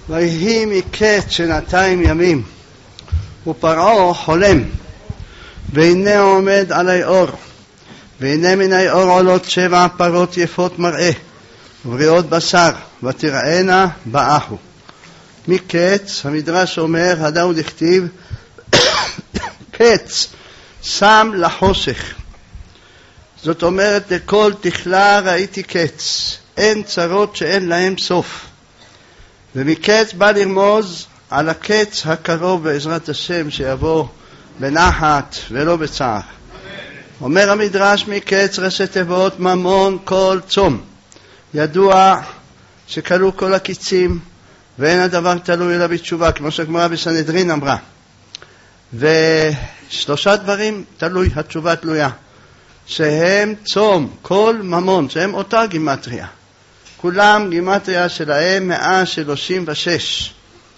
ויהי מקץ 2 ימים, ופרעה חולם, והנה עומד עלי אור, והנה מן האור עולות 7 פרות יפות מראה, ובריאות בשר, ותראינה באחו. מקץ, המדרש אומר, הדאו דכתיב, קץ שם לחושך. זאת אומרת, לכל תכלה ראיתי קץ, אין צרות שאין להם סוף. ומקץ בא לרמוז על הקץ הקרוב בעזרת השם שיבוא בנחת ולא בצער. אומר המדרש, מקץ ראשי תיבות ממון כל צום. ידוע שכלו כל הקיצים ואין הדבר תלוי אלא בתשובה, כמו שהגמרא בסנהדרין אמרה. ו3 דברים תלוי, התשובה תלויה, שהם צום, כל ממון, שהם אותה גימטריה. כולם גימטריה שלהם 136.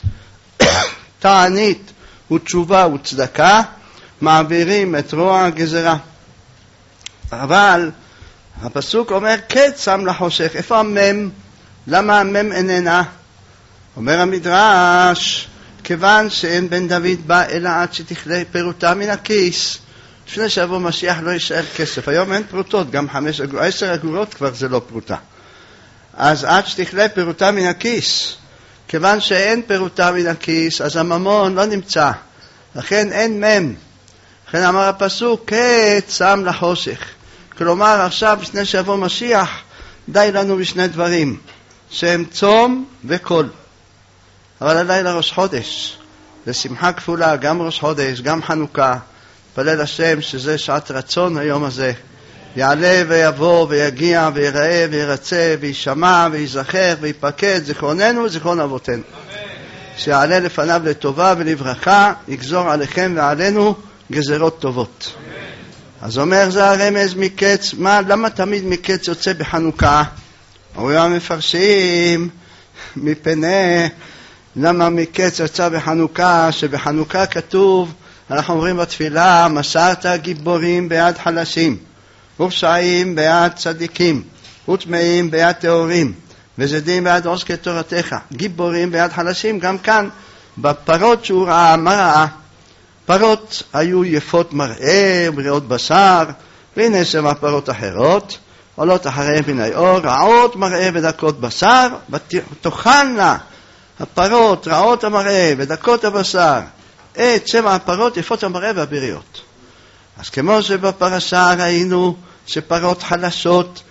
תענית ותשובה וצדקה מעבירים את רוע הגזרה. אבל הפסוק אומר קץ שם לחושך. איפה המם? למה המם איננה? אומר המדרש, כיוון שאין בן דוד בא אלא עד שתכלה פירותה מן הכיס. לפני שיבוא משיח לא יישאר כסף. היום אין פרוטות, גם 10 אגורות כבר זה לא פרוטה. אז עד שתכלה פירותה מן הכיס. כיוון שאין פירותה מן הכיס, אז הממון לא נמצא. לכן אין מם. לכן אמר הפסוק, קץ שם לחושך. כלומר, עכשיו, לפני שיבוא משיח, די לנו בשני דברים, שהם צום וקול. אבל הלילה ראש חודש, ושמחה כפולה, גם ראש חודש, גם חנוכה. פלל השם שזה שעת רצון היום הזה. יעלה ויבוא ויגיע ויראה וירצה וישמע ויזכר ויפקד זיכרוננו וזיכרון אבותינו. שיעלה לפניו לטובה ולברכה, יגזור עליכם ועלינו גזרות טובות. אז אומר זה הרמז מקץ. למה תמיד מקץ יוצא בחנוכה? אומרים המפרשים, מפני למה מקץ יוצא בחנוכה? שבחנוכה כתוב, אנחנו אומרים בתפילה, מסרת גיבורים ביד חלשים, ופשעים ביד צדיקים, וטמאים ביד טהורים, וזדים ביד עוסקי תורתך. גיבורים ביד חלשים, גם כאן בפרות שהוא ראה, מה ראה? פרות היו יפות מראה, בריאות בשר, והנה 7 פרות אחרות, עולות אחריהם מן האור, רעות מראה ודקות בשר, ותאכלנה הפרות רעות המראה ודקות הבשר, את 7 הפרות יפות המראה והבריאות. אז כמו שבפרשה ראינו שפרות חלשות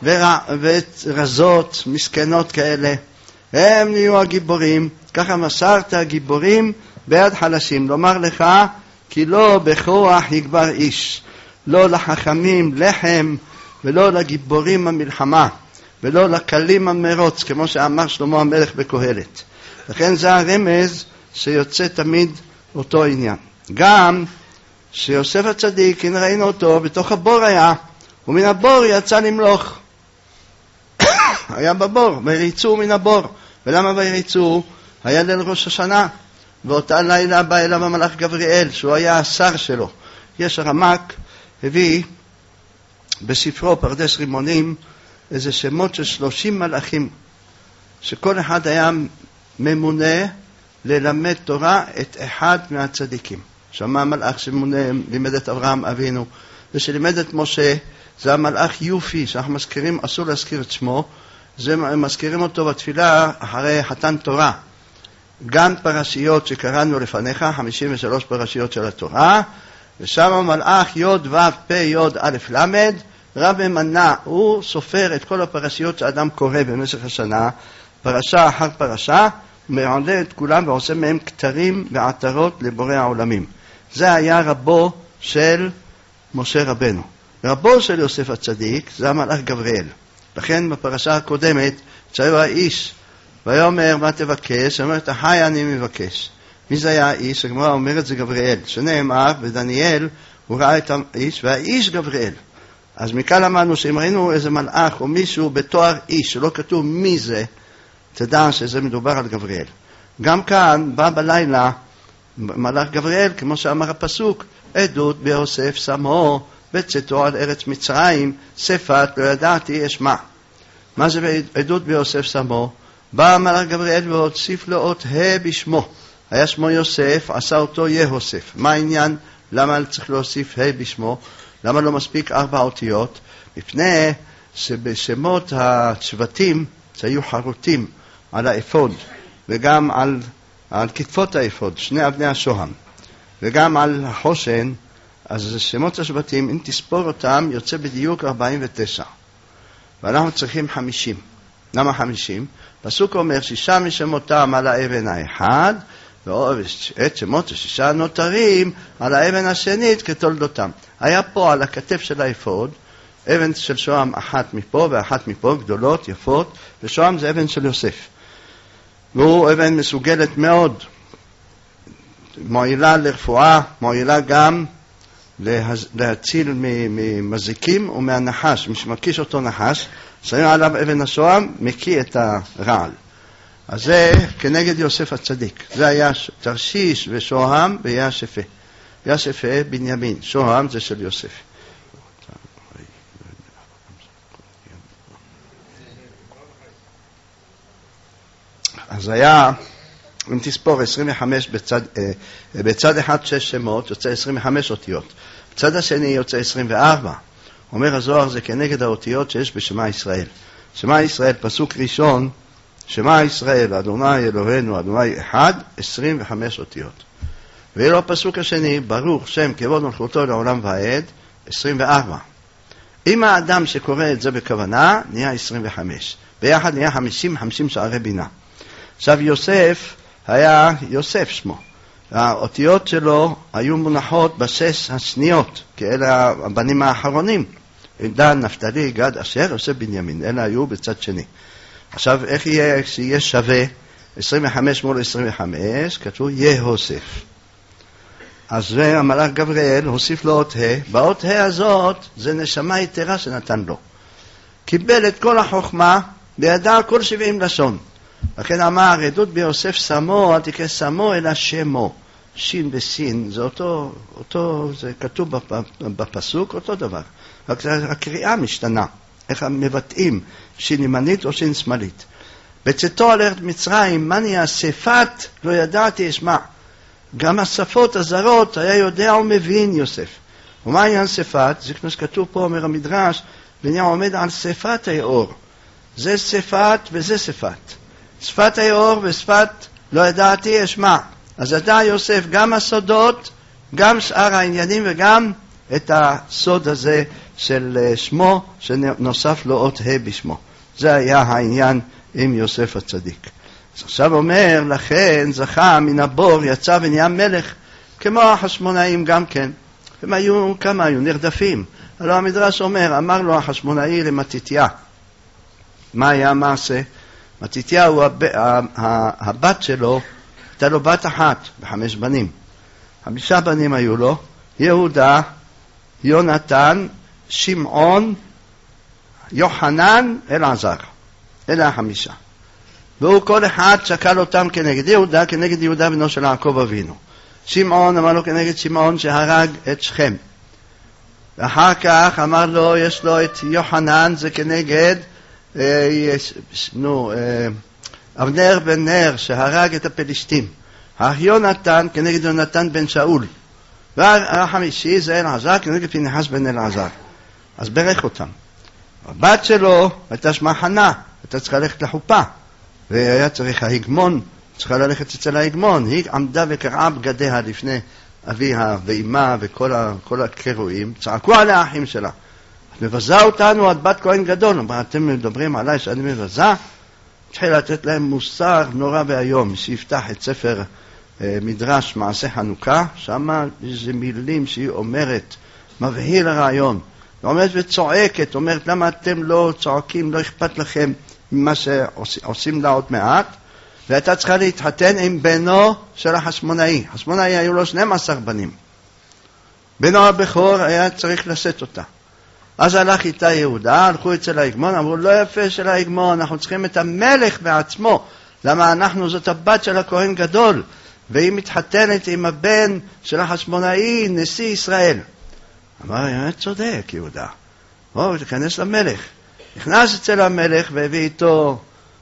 ורזות, מסכנות כאלה, הם נהיו הגיבורים, ככה מסרת הגיבורים ביד חלשים. לומר לך, כי לא בכוח יגבר איש, לא לחכמים לחם, ולא לגיבורים המלחמה, ולא לקלים המרוץ, כמו שאמר שלמה המלך בקהלת. לכן זה הרמז שיוצא תמיד אותו עניין. גם שיוסף הצדיק, הנה ראינו אותו, בתוך הבור היה, ומן הבור יצא למלוך. היה בבור, ויריצו מן הבור. ולמה ויריצו? היה ליל ראש השנה, ואותה לילה בא אליו המלאך גבריאל, שהוא היה השר שלו. יש הרמק, הביא בספרו פרדס רימונים, איזה שמות של 30 מלאכים, שכל אחד היה ממונה ללמד תורה את אחד מהצדיקים. שמע מלאך שמונה, לימד את אברהם אבינו, ושלימד את משה, זה המלאך יופי, שאנחנו מזכירים, אסור להזכיר את שמו, זה מזכירים אותו בתפילה אחרי חתן תורה. גם פרשיות שקראנו לפניך, 53 פרשיות של התורה, ושם המלאך י' ו' פ' י' א' ל', רב ממנה, הוא סופר את כל הפרשיות שאדם קורא במשך השנה, פרשה אחר פרשה, מעלה את כולם ועושה מהם כתרים ועטרות לבורא העולמים. זה היה רבו של משה רבנו. רבו של יוסף הצדיק זה המלאך גבריאל. לכן בפרשה הקודמת שהיו האיש ויאמר מה תבקש, אומרת החי אני מבקש. מי זה היה האיש? הגמרא אומרת זה גבריאל, שנאמר ודניאל הוא ראה את האיש והאיש גבריאל. אז מכאן אמרנו שאם ראינו איזה מלאך או מישהו בתואר איש שלא כתוב מי זה, תדע שזה מדובר על גבריאל. גם כאן בא בלילה מלאך גבריאל, כמו שאמר הפסוק, עדות ביוסף שמו בצאתו על ארץ מצרים, שפת לא ידעתי אשמע. מה זה עדות ביוסף שמו? בא המלאך גבריאל והוסיף לו אות ה' בשמו. היה שמו יוסף, עשה אותו יהוסף. מה העניין? למה צריך להוסיף ה' בשמו? למה לא מספיק 4 אותיות? מפני שבשמות השבטים שהיו חרוטים על האפוד, וגם על כתפות האפוד, 2 אבני השוהם, וגם על החושן, אז שמות השבטים, אם תספור אותם, יוצא בדיוק 49. ואנחנו צריכים 50. למה 50? פסוק אומר 6 משמותם על האבן האחד, ואת שמות 6 הנותרים על האבן השנית כתולדותם. היה פה על הכתף של האפוד, אבן של שוהם אחת מפה ואחת מפה, גדולות, יפות, ושוהם זה אבן של יוסף. והוא אבן מסוגלת מאוד, מועילה לרפואה, מועילה גם להציל ממזיקים ומהנחש. מי שמקיש אותו נחש, שמים עליו אבן השוהם, מקיא את הרעל. אז זה כנגד יוסף הצדיק. זה היה תרשיש ושוהם וישפה. ישפה בנימין, שוהם זה של יוסף. אז היה, אם תספור 25 בצד אחד 6 שמות, יוצא 25 אותיות. בצד השני יוצא 24. אומר הזוהר זה כנגד האותיות שיש בשמה ישראל. שמה ישראל, פסוק ראשון, שמה ישראל, אדוני אלוהינו, אדוני אחד, 25 אותיות. ואילו הפסוק השני, ברוך שם כבוד מלכותו לעולם ועד, 24. אם האדם שקורא את זה בכוונה, נהיה 25. ביחד נהיה 50 שערי בינה. עכשיו יוסף, היה יוסף שמו. האותיות שלו היו מונחות בשש השניות, כי אלה הבנים האחרונים. דן, נפתלי, גד, אשר, יוסף בנימין. אלה היו בצד שני. עכשיו, איך יהיה שיהיה שווה 25 מול 25? כתוב יהוסף. אז המלאך גבריאל הוסיף לו אות ה'. באות ה' הזאת זה נשמה יתרה שנתן לו. קיבל את כל החוכמה בידע כל 70 לשון. לכן אמר, עדות ביוסף שמו, אל תקרא שמו אלא שמו. שין וסין, זה זה כתוב בפסוק, אותו דבר. רק הקריאה משתנה. איך מבטאים, שין ימנית או שין שמאלית. בצאתו על ארץ מצרים, מה נהיה שפת, לא ידעתי אשמע. גם השפות הזרות היה יודע ומבין יוסף. ומה עניין שפת? זה כמו שכתוב פה אומר המדרש, ונהיה עומד על שפת היאור. זה שפת וזה שפת. שפת היאור ושפת לא ידעתי אשמע. אז ידע יוסף גם הסודות, גם שאר העניינים וגם את הסוד הזה של שמו שנוסף לו אות ה' בשמו. זה היה העניין עם יוסף הצדיק. אז עכשיו אומר, לכן זכה מן הבור, יצא ונהיה מלך, כמו החשמונאים גם כן. הם היו, כמה היו? נרדפים. הלוא המדרש אומר, אמר לו החשמונאי למתתיה. מה היה המעשה? מתתיה הוא הבת שלו, הייתה לו בת אחת ו5 בנים. 5 בנים היו לו, יהודה, יונתן, שמעון, יוחנן, אלעזר. אלה 5. והוא כל אחד שקל אותם כנגד יהודה, כנגד יהודה בנו של יעקב אבינו. שמעון אמר לו כנגד שמעון שהרג את שכם. ואחר כך אמר לו, יש לו את יוחנן, זה כנגד אבנר בן נר שהרג את הפלישתים. יונתן כנגד יונתן בן שאול. והחמישי זה אלעזר כנגד פנחס בן אלעזר. אז ברך אותם. הבת שלו הייתה שמה חנה, הייתה צריכה ללכת לחופה. והיה צריך ההגמון, צריכה ללכת אצל ההגמון. היא עמדה וקרעה בגדיה לפני אביה ואימה וכל הקרועים. צעקו על האחים שלה. את מבזה אותנו, את בת כהן גדול. אבל אתם מדברים עליי שאני מבזה? התחיל לתת להם מוסר נורא והיום. שיפתח את ספר מדרש מעשה חנוכה, שמה איזה מילים שהיא אומרת, מבהיל הרעיון. היא אומרת וצועקת, אומרת למה אתם לא צועקים, לא אכפת לכם ממה שעושים לה עוד מעט. והייתה צריכה להתחתן עם בנו של החשמונאי. החשמונאי היו לו 12 בנים. בנו הבכור היה צריך לשאת אותה. אז הלך איתה יהודה, הלכו אצל ההגמון, אמרו לא יפה של ההגמון, אנחנו צריכים את המלך בעצמו. למה אנחנו זאת הבת של הכהן גדול, והיא מתחתנת עם הבן של החשמונאי, נשיא ישראל. אמר, צודק יהודה, בואו תיכנס למלך. נכנס אצל המלך והביא איתו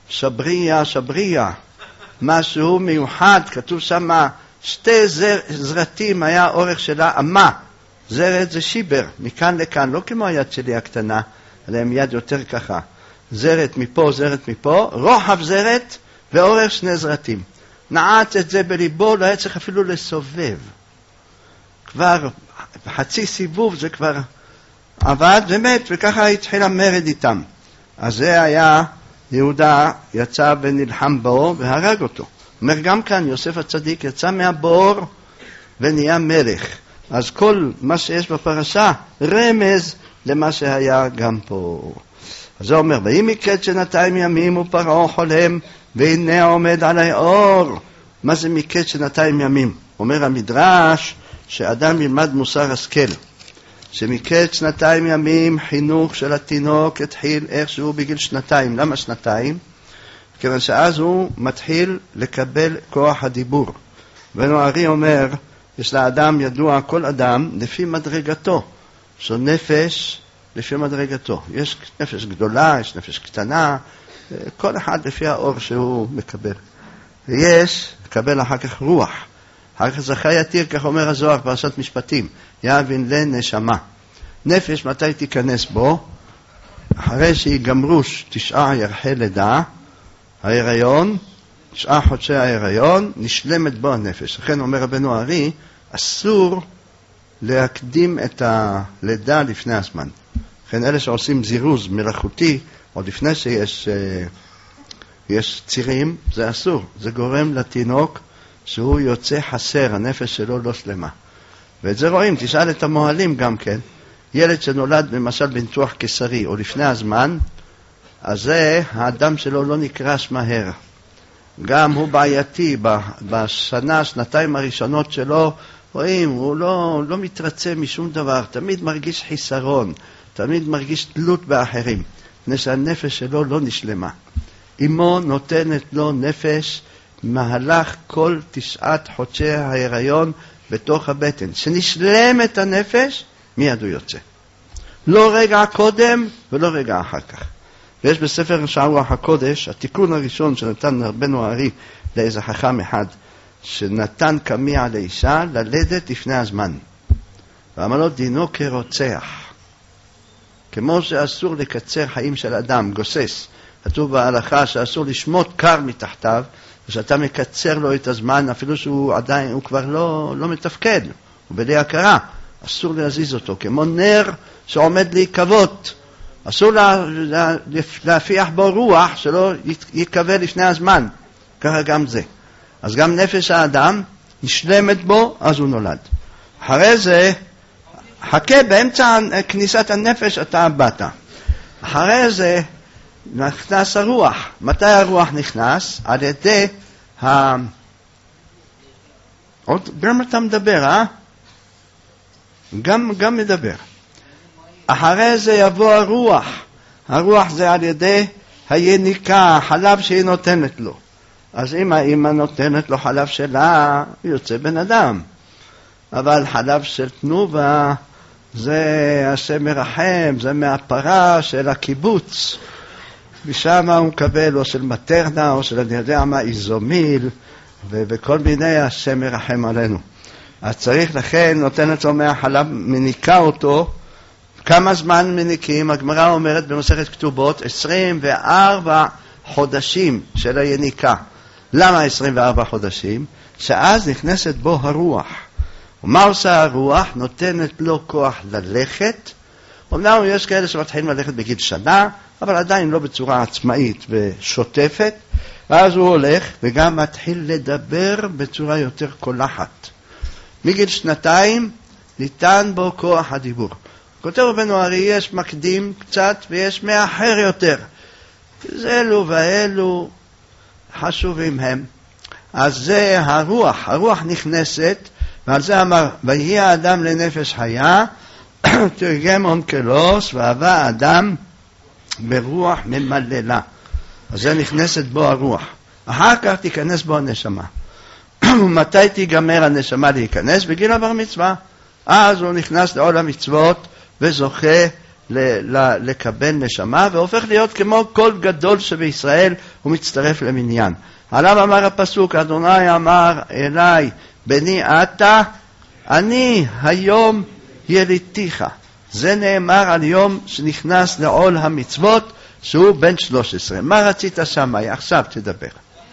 שבריה, שבריה, משהו מיוחד, כתוב שם, שתי זרתים היה אורך שלה אמה, זרת זה שיבר, מכאן לכאן, לא כמו היד שלי הקטנה, אלא עם יד יותר ככה, זרת מפה, זרת מפה, רוחב זרת ואורך שני זרתים. נעץ את זה בליבו, לא היה צריך אפילו לסובב. כבר חצי סיבוב זה כבר עבד ומת, וככה התחיל המרד איתם. אז זה היה, יהודה יצא ונלחם בו והרג אותו. אומר גם כאן, יוסף הצדיק יצא מהבור ונהיה מלך. אז כל מה שיש בפרשה רמז למה שהיה גם פה. אז זה אומר, ואם מקץ 2 ימים ופרעה חולם, והנה עומד עלי אור. מה זה מקץ 2 ימים? אומר המדרש שאדם ילמד מוסר השכל. שמקץ 2 ימים חינוך של התינוק התחיל איכשהו בגיל 2. למה 2? כיוון שאז הוא מתחיל לקבל כוח הדיבור. ונוערי אומר, יש לאדם ידוע, כל אדם לפי מדרגתו. זו נפש לפי מדרגתו. יש נפש גדולה, יש נפש קטנה, כל אחד לפי האור שהוא מקבל. ויש, מקבל אחר כך רוח. אחר כך זכה יתיר, כך אומר הזוהר, פרשת משפטים, יאבין לנשמה. נפש, מתי תיכנס בו? אחרי שיגמרו 9 ירחי לידה, ההיריון, 9 חודשי ההיריון, נשלמת בו הנפש. לכן אומר רבנו הארי, אסור להקדים את הלידה לפני הזמן. לכן אלה שעושים זירוז מלאכותי, עוד לפני שיש צירים, זה אסור. זה גורם לתינוק שהוא יוצא חסר, הנפש שלו לא שלמה. ואת זה רואים, תשאל את המוהלים גם כן. ילד שנולד למשל בניתוח קיסרי או לפני הזמן, אז זה, האדם שלו לא נקרש מהר. גם הוא בעייתי, בשנה, שנתיים הראשונות שלו, רואים, הוא לא מתרצה משום דבר, תמיד מרגיש חיסרון, תמיד מרגיש תלות באחרים, מפני שהנפש שלו לא נשלמה. אמו נותנת לו נפש מהלך כל 9 חודשי ההיריון בתוך הבטן. שנשלם את הנפש, מיד הוא יוצא. לא רגע קודם ולא רגע אחר כך. ויש בספר שער רוח הקודש, התיקון הראשון שנתן רבנו הארי לאיזה חכם אחד, שנתן קמיע לאישה ללדת לפני הזמן. ואמר לו, דינו כרוצח. כמו שאסור לקצר חיים של אדם, גוסס. כתוב בהלכה שאסור לשמוט קר מתחתיו, ושאתה מקצר לו את הזמן, אפילו שהוא עדיין, הוא כבר לא מתפקד, הוא בלי הכרה. אסור להזיז אותו, כמו נר שעומד להיקוות. אסור להפיח בו רוח שלא יקווה לפני הזמן. ככה גם זה. אז גם נפש האדם נשלמת בו, אז הוא נולד. אחרי זה, חכה באמצע כניסת הנפש אתה באת. אחרי זה נכנס הרוח. מתי הרוח נכנס? על ידי גם אתה מדבר, גם מדבר. אחרי זה יבוא הרוח. הרוח זה על ידי היניקה, החלב שהיא נותנת לו. אז אם האמא נותנת לו חלב שלה, יוצא בן אדם. אבל חלב של תנובה, זה השם מרחם, זה מהפרה של הקיבוץ. ושם הוא מקבל או של מטרנה, או של אני יודע מה, איזומיל, וכל מיני השם מרחם עלינו. אז צריך לכן, נותנת לו מהחלב, מניקה אותו. כמה זמן מניקים? הגמרא אומרת במסכת כתובות, 24 חודשים של היניקה. למה 24 חודשים? שאז נכנסת בו הרוח. ומה עושה הרוח? נותנת לו כוח ללכת. אומנם יש כאלה שמתחילים ללכת בגיל שנה, אבל עדיין לא בצורה עצמאית ושוטפת. ואז הוא הולך וגם מתחיל לדבר בצורה יותר קולחת. מגיל 2 ניתן בו כוח הדיבור. כותב רבנו הארי, יש מקדים קצת ויש מאחר יותר. זה אלו ואלו חשובים הם. אז זה הרוח נכנסת, ועל זה אמר, ויהי האדם לנפש חיה, תרגם אונקלוס, והווה האדם ברוח ממללה. אז זה נכנסת בו הרוח. אחר כך תיכנס בו הנשמה. מתי תיגמר הנשמה להיכנס? בגיל הבר מצווה. אז הוא נכנס לעול המצוות וזוכה לקבל נשמה, והופך להיות כמו כל גדול שבישראל, הוא מצטרף למניין. עליו אמר הפסוק, אדוני אמר אליי, בני אתה, אני היום יליתיך. זה נאמר על יום שנכנס לעול המצוות, שהוא בן 13. מה רצית שמאי? עכשיו תדבר.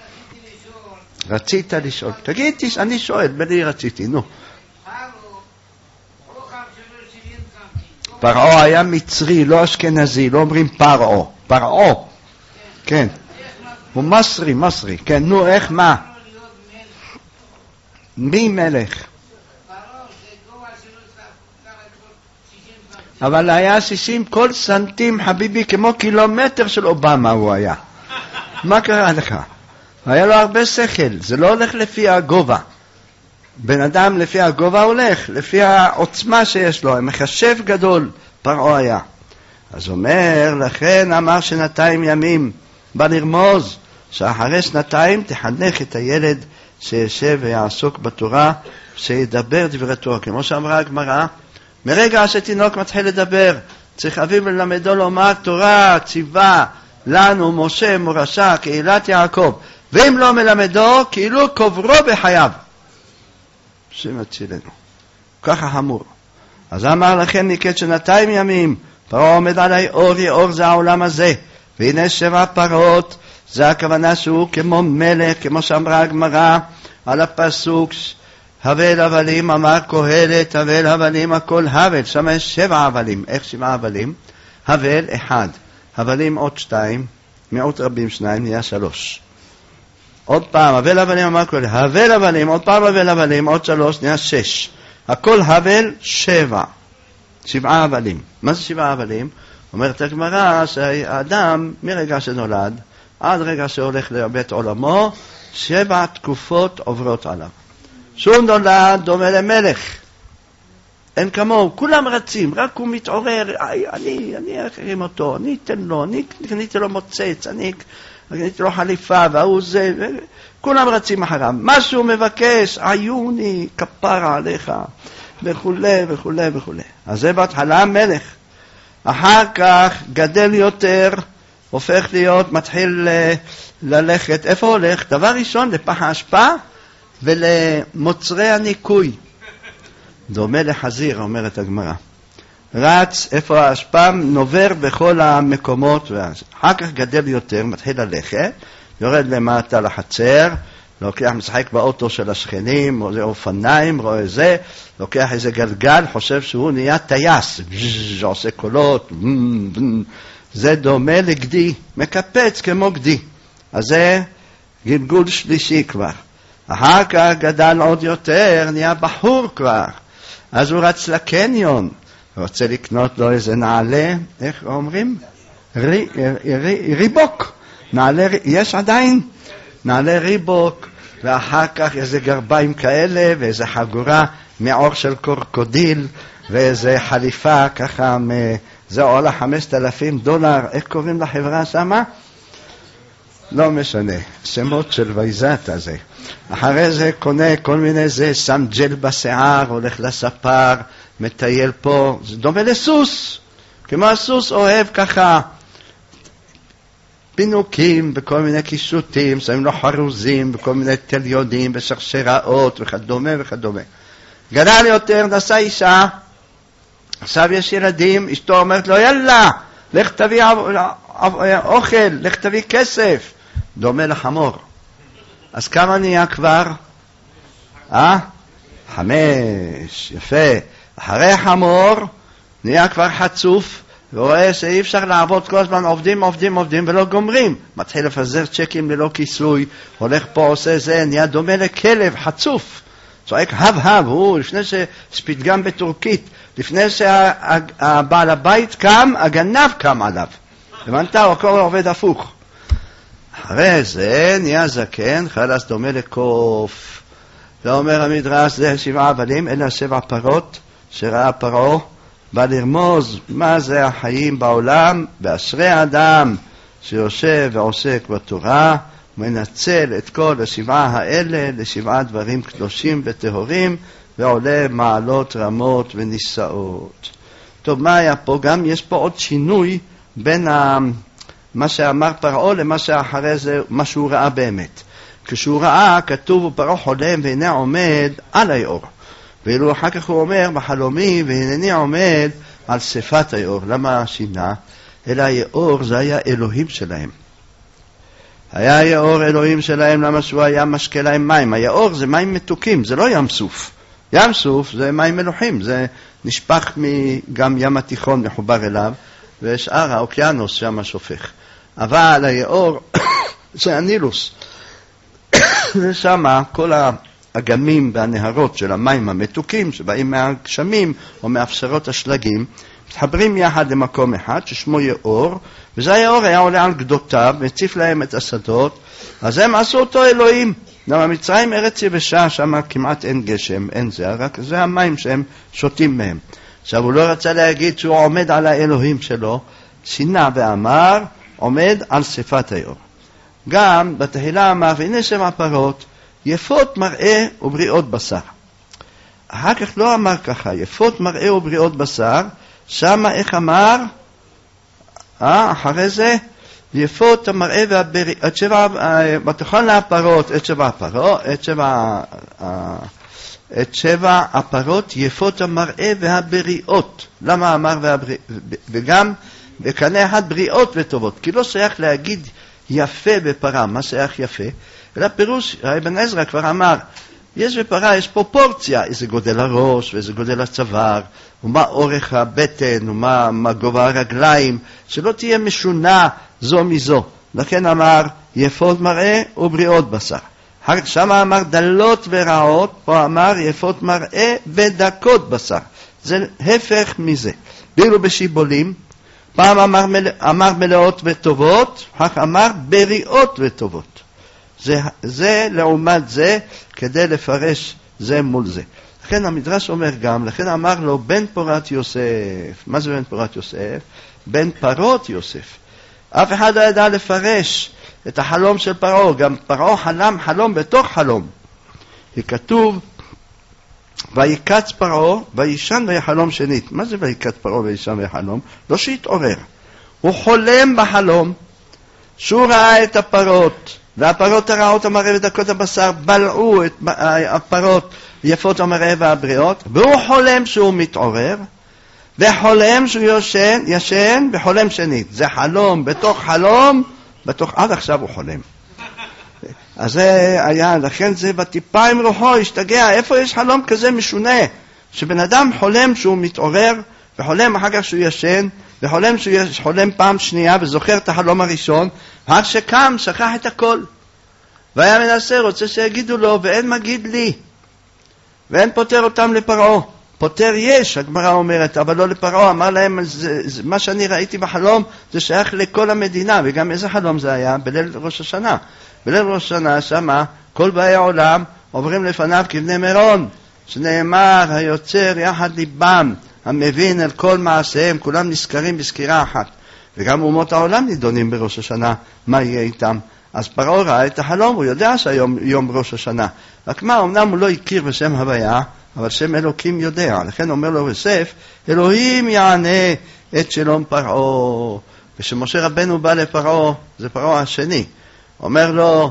רצית לשאול. תגיד, אני שואל, בלי רציתי, נו. פרעה היה מצרי, לא אשכנזי, לא אומרים פרעה. פרעה. כן. הוא מסרי, כן, נו, איך, מה? מי מלך? אבל היה 60 כל סנטים, חביבי, כמו קילומטר של אובמה הוא היה. מה קרה לך? היה לו הרבה שכל, זה לא הולך לפי הגובה. בן אדם לפי הגובה הולך, לפי העוצמה שיש לו, מחשב גדול, פרעה היה. אז אומר, לכן אמר 2 ימים, בא לרמוז, שאחרי 2 תחנך את הילד שישב ויעסוק בתורה, שידבר דברי תורה. כמו שאמרה הגמרא, מרגע שתינוק מתחיל לדבר, צריך אביו ללמדו לומר תורה, ציווה לנו משה מורשה קהילת יעקב, ואם לא מלמדו, כאילו קוברו בחייו. שמצילנו. ככה חמור. אז אמר לכם מקץ 2 ימים, פרעה עומד עלי אורי, אור זה העולם הזה, והנה 7 פרות, זה הכוונה שהוא כמו מלך, כמו שאמרה הגמרא על הפסוק, הבל הבלים, אמר קהלת, הבל הבלים, הכל הבל, שם יש 7 הבלים. איך 7 הבלים? הבל 1, הבלים עוד 2, מיעוט רבים 2, נהיה 3. עוד פעם, הבל הבלים, אמר קהלת, הבל הבלים, עוד פעם הבל הבלים, עוד 3, נהיה 6. הכל הבל 7. 7 הבלים. מה זה 7 הבלים? אומרת הגמרא שהאדם מרגע שנולד עד רגע שהולך לבית עולמו, 7 תקופות עוברות עליו. שהוא נולד דומה למלך, אין כמוהו, כולם רצים, רק הוא מתעורר, אני אקרים אותו, אני אתן לו, אני קניתי לו מוצץ, אני קניתי לו חליפה, והוא זה, כולם רצים אחריו. מה שהוא מבקש, עיוני, כפרה עליך, וכו' וכו' וכו'. אז זה בהתחלה מלך. אחר כך גדל יותר, הופך להיות, מתחיל ללכת. איפה הולך? דבר ראשון, לפח האשפה ולמוצרי הניקוי. דומה לחזיר, אומרת הגמרא. רץ, איפה האשפה, נובר בכל המקומות. אחר כך גדל יותר, מתחיל ללכת, יורד למטה לחצר, לוקח, משחק באוטו של השכנים, רואה אופניים, רואה זה, לוקח איזה גלגל, חושב שהוא נהיה טייס, עושה קולות, זה דומה לגדי, מקפץ כמו גדי. אז זה גלגול שלישי כבר. אחר כך גדל עוד יותר, נהיה בחור כבר. אז הוא רץ לקניון, רוצה לקנות לו איזה נעלה, איך אומרים? ריבוק. נעלה, יש עדיין? נעלה ריבוק, ואחר כך איזה גרביים כאלה, ואיזה חגורה מעור של קורקודיל, ואיזה חליפה ככה, זה עולה $5,000, איך קוראים לחברה שמה? לא משנה, שמות של וייזת הזה. אחרי זה קונה כל מיני זה, שם ג'ל בשיער, הולך לספר, מטייל פה, זה דומה לסוס, כמו הסוס אוהב ככה, פינוקים בכל מיני קישוטים, שמים לו חרוזים בכל מיני תליונים בשרשראות וכדומה וכדומה. גדל יותר, נשא אישה, עכשיו יש ילדים, אשתו אומרת לו, יאללה, לך תביא אוכל, לך תביא כסף. דומה לחמור. אז כמה נהיה כבר? 5, יפה. אחרי החמור נהיה כבר חצוף, ורואה שאי אפשר לעבוד כל הזמן, עובדים ולא גומרים. מתחיל לפזר צ'קים ללא כיסוי, הולך פה עושה זה, נהיה דומה לכלב, חצוף. צועק הב, הוא לפני שפתגם בטורקית, לפני שהבעל הבית קם, הגנב קם עליו. הבנת? הוא הכל עובד הפוך. אחרי זה נהיה זקן, חלס דומה לקוף. זה אומר המדרש, זה 7 הבלים, אלה 7 פרות שראה פרעה, בא לרמוז מה זה החיים בעולם, באשרי האדם שיושב ועוסק בתורה, מנצל את כל 7 האלה ל7 דברים קדושים וטהורים, ועולה מעלות רמות ונישאות. טוב, מה היה פה? גם יש פה עוד שינוי בין מה שאמר פרעה למה שאחרי זה, מה שהוא ראה באמת. כשהוא ראה, כתוב, פרעה חולם והנה עומד על היאור. ואילו אחר כך הוא אומר בחלומי, והנני עומד על שפת היאור. למה שינה? אלא היאור זה היה אלוהים שלהם. היה היאור אלוהים שלהם, למה שהוא היה משקה להם מים. היאור זה מים מתוקים, זה לא ים סוף. ים סוף זה מים מלוחים, זה נשפך גם ים התיכון מחובר אליו, ושאר האוקיינוס שם שופך. אבל היאור זה הנילוס. ושם כל האגמים והנהרות של המים המתוקים שבאים מהגשמים או מאפשרות השלגים, מתחברים יחד למקום אחד ששמו יאור, וזה היאור היה עולה על גדותיו, מציף להם את השדות, אז הם עשו אותו אלוהים. למה מצרים ארץ יבשה, שם כמעט אין גשם, אין זה, רק זה המים שהם שותים מהם. עכשיו הוא לא רצה להגיד שהוא עומד על האלוהים שלו, שינה ואמר, עומד על שפת היאור. גם בתחילה אמר, והנה 7 פרות, יפות מראה ובריאות בשר. אחר כך לא אמר ככה, יפות מראה ובריאות בשר, שמה איך אמר? אחרי זה, יפות המראה והבריאות, בתוכן להפרות, את 7 הפרות, יפות המראה והבריאות. למה אמר וגם בקנה אחד בריאות וטובות? כי לא שייך להגיד יפה בפרה, מה שייך יפה? אלא פירוש, אבן עזרא כבר אמר, יש בפרה, יש פרופורציה, איזה גודל הראש ואיזה גודל הצוואר, ומה אורך הבטן, ומה גובה הרגליים, שלא תהיה משונה זו מזו. לכן אמר, יפות מראה ובריאות בשר. שם אמר דלות ורעות, פה אמר יפות מראה ודקות בשר. זה הפך מזה. בירו בשיבולים, פעם אמר מלאות וטובות, אך אמר בריאות וטובות. זה לעומת זה, כדי לפרש זה מול זה. לכן המדרש אומר גם, לכן אמר לו בן פורת יוסף. מה זה בן פורת יוסף? בן פרות יוסף. אף אחד לא ידע לפרש את החלום של פרעה. גם פרעה חלם חלום בתוך חלום. כתוב, ויקץ פרעה וישן ויחלום שנית. מה זה ויקץ פרעה וישן ויחלום? לא שהתעורר. הוא חולם בחלום שהוא ראה את הפרות, והפרות הרעות המראה ודקות הבשר בלעו את הפרות יפות המראה והבריאות, והוא חולם שהוא מתעורר, וחולם שהוא ישן וחולם שנית. זה חלום בתוך חלום, עד עכשיו הוא חולם. אז זה היה, לכן זה בטיפה עם רוחו השתגע. איפה יש חלום כזה משונה? שבן אדם חולם שהוא מתעורר, וחולם אחר כך שהוא ישן, וחולם שהוא חולם פעם שנייה, וזוכר את החלום הראשון, ואחר שקם שכח את הכל. והיה מנסה, רוצה שיגידו לו, ואין מגיד לי. ואין פותר אותם לפרעה. פותר יש, הגמרא אומרת, אבל לא לפרעה. אמר להם, מה שאני ראיתי בחלום, זה שייך לכל המדינה. וגם איזה חלום זה היה? בליל ראש השנה. בליל ראש השנה, שמה, כל באי העולם עוברים לפניו כבני מירון, שנאמר, היוצר יחד ליבם, המבין על כל מעשיהם, כולם נזכרים בסקירה אחת. וגם אומות העולם נידונים בראש השנה, מה יהיה איתם? אז פרעה ראה את החלום, הוא יודע שהיום יום ראש השנה. רק מה, אמנם הוא לא הכיר בשם הוויה, אבל שם אלוקים יודע. לכן אומר לו יוסף, אלוהים יענה את שלום פרעה. ושמשה רבנו בא לפרעה, זה פרעה השני. אומר לו,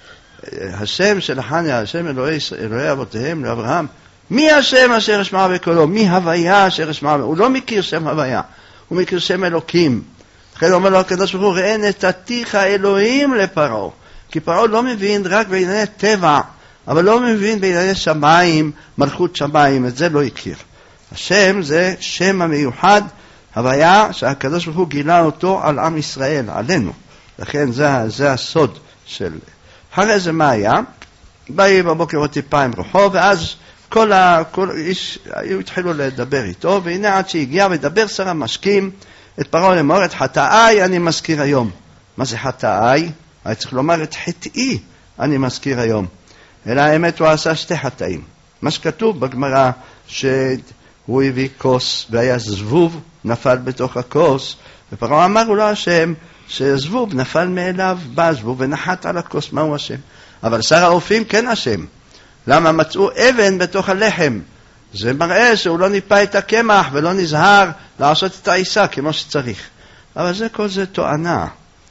השם של חניה, השם אלוהי אבותיהם לאברהם, מי השם אשר אשמע בקולו? מי הוויה אשר אשמע? הוא לא מכיר שם הוויה, הוא מכיר שם אלוקים. לכן אומר לו הקדוש ברוך הוא, ראה נתתיך אלוהים לפרעה. כי פרעה לא מבין רק בענייני טבע, אבל לא מבין בענייני שמיים, מלכות שמיים, את זה לא הכיר. השם זה שם המיוחד, הוויה שהקדוש ברוך הוא גילה אותו על עם ישראל, עלינו. לכן זה הסוד של... אחרי זה מה היה? באי בבוקר וטיפה עם רוחו, ואז כל איש התחילו לדבר איתו, והנה עד שהגיע ודבר שר המשקים את פרעה לאמור, את חטאי אני מזכיר היום. מה זה חטאי? היה צריך לומר את חטאי אני מזכיר היום. אלא האמת הוא עשה 2 חטאים. מה שכתוב בגמרא, שהוא הביא כוס והיה זבוב, נפל בתוך הכוס, ופרעה אמר הוא לא השם, שזבוב נפל מאליו, בא זבוב ונחת על הכוס, מהו השם? אבל שר האופים כן השם. למה מצאו אבן בתוך הלחם? זה מראה שהוא לא ניפה את הקמח ולא נזהר לעשות את העיסה כמו שצריך. אבל זה כל זה תואנה.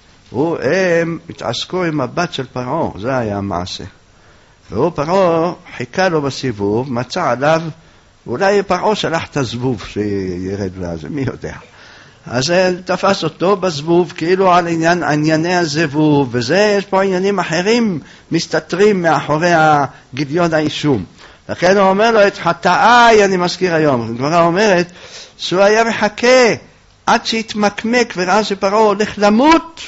הם התעסקו עם הבת של פרעה, זה היה המעשה. והוא פרעה חיכה לו בסיבוב, מצא עליו, אולי פרעה שלח את הזבוב שירד לזה, מי יודע. אז תפס אותו בזבוב, כאילו על ענייני הזבוב, וזה, יש פה עניינים אחרים מסתתרים מאחורי גיליון האישום. לכן הוא אומר לו, את חטאי אני מזכיר היום. הגמרא אומרת שהוא היה מחכה עד שהתמקמק וראה שפרעה הולך למות.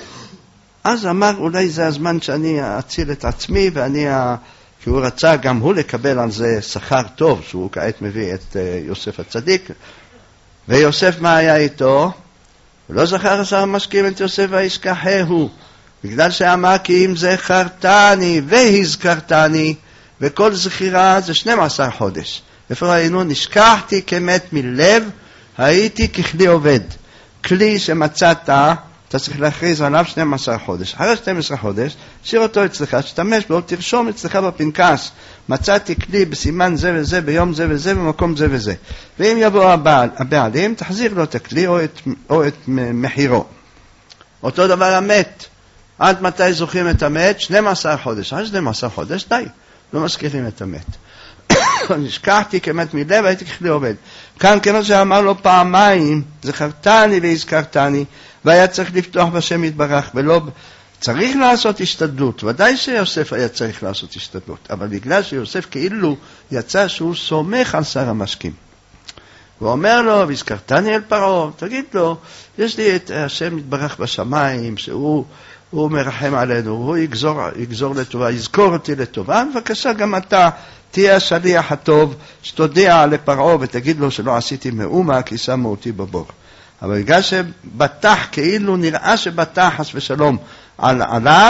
אז אמר, אולי זה הזמן שאני אציל את עצמי, כי הוא רצה גם הוא לקבל על זה שכר טוב, שהוא כעת מביא את יוסף הצדיק. ויוסף מה היה איתו? הוא לא זכר השר משכים את יוסף וישכחהו, בגלל שאמר כי אם זכרתני והזכרתני, וכל זכירה זה 12 חודש. איפה ראינו? נשכחתי כמת מלב, הייתי ככלי עובד. כלי שמצאת, אתה צריך להכריז עליו 12 חודש. אחרי 12 חודש, שיר אותו אצלך, תשתמש בו, תרשום אצלך בפנקס, מצאתי כלי בסימן זה וזה, ביום זה וזה, במקום זה וזה. ואם יבוא הבעלים, תחזיר לו את הכלי או את מחירו. אותו דבר המת. עד מתי זוכרים את המת? 12 חודש. עד 12 חודש, די. לא מזכירים את המת. נשכחתי כמת מלב, הייתי ככלי עובד. כאן כמו שאמר לו פעמיים, זכרתני והזכרתני, והיה צריך לפתוח בשם יתברך, ולא צריך לעשות השתדלות. ודאי שיוסף היה צריך לעשות השתדלות, אבל בגלל שיוסף כאילו יצא שהוא סומך על שר המשקים. הוא אומר לו, והזכרתני אל פרעה, תגיד לו, יש לי את השם יתברך בשמיים, שהוא מרחם עלינו, הוא יגזור לטובה, יזכור אותי לטובה, בבקשה גם אתה תהיה השליח הטוב, שתודיע לפרעה ותגיד לו שלא עשיתי מאומה, כי שמו אותי בבור. אבל בגלל שבטח, כאילו נראה שבטח חס ושלום עליו,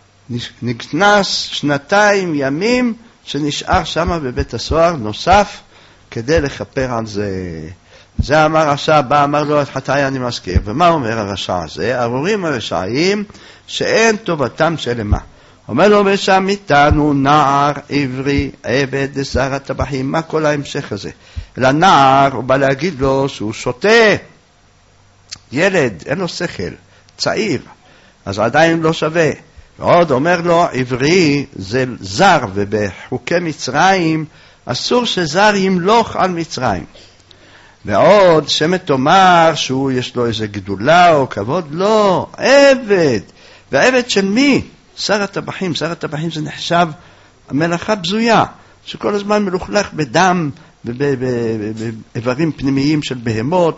נכנס 2 ימים שנשאר שם בבית הסוהר נוסף כדי לכפר על זה. זה אמר רשע, בא אמר לו את חטאי אני מזכיר. ומה אומר הרשע הזה? ארורים הרשעים שאין טובתם שלמה. אומר לו ושם איתנו נער עברי עבד לשר הטבחים. מה כל ההמשך הזה? לנער הוא בא להגיד לו שהוא שותה, ילד, אין לו שכל, צעיר, אז עדיין לא שווה. ועוד אומר לו, עברי זה זר, ובחוקי מצרים אסור שזר ימלוך על מצרים. ועוד שמת תאמר שהוא יש לו איזה גדולה או כבוד, לא, עבד. והעבד של מי? שר הטבחים. שר הטבחים זה נחשב המלאכה בזויה, שכל הזמן מלוכלך בדם, באיברים פנימיים של בהמות,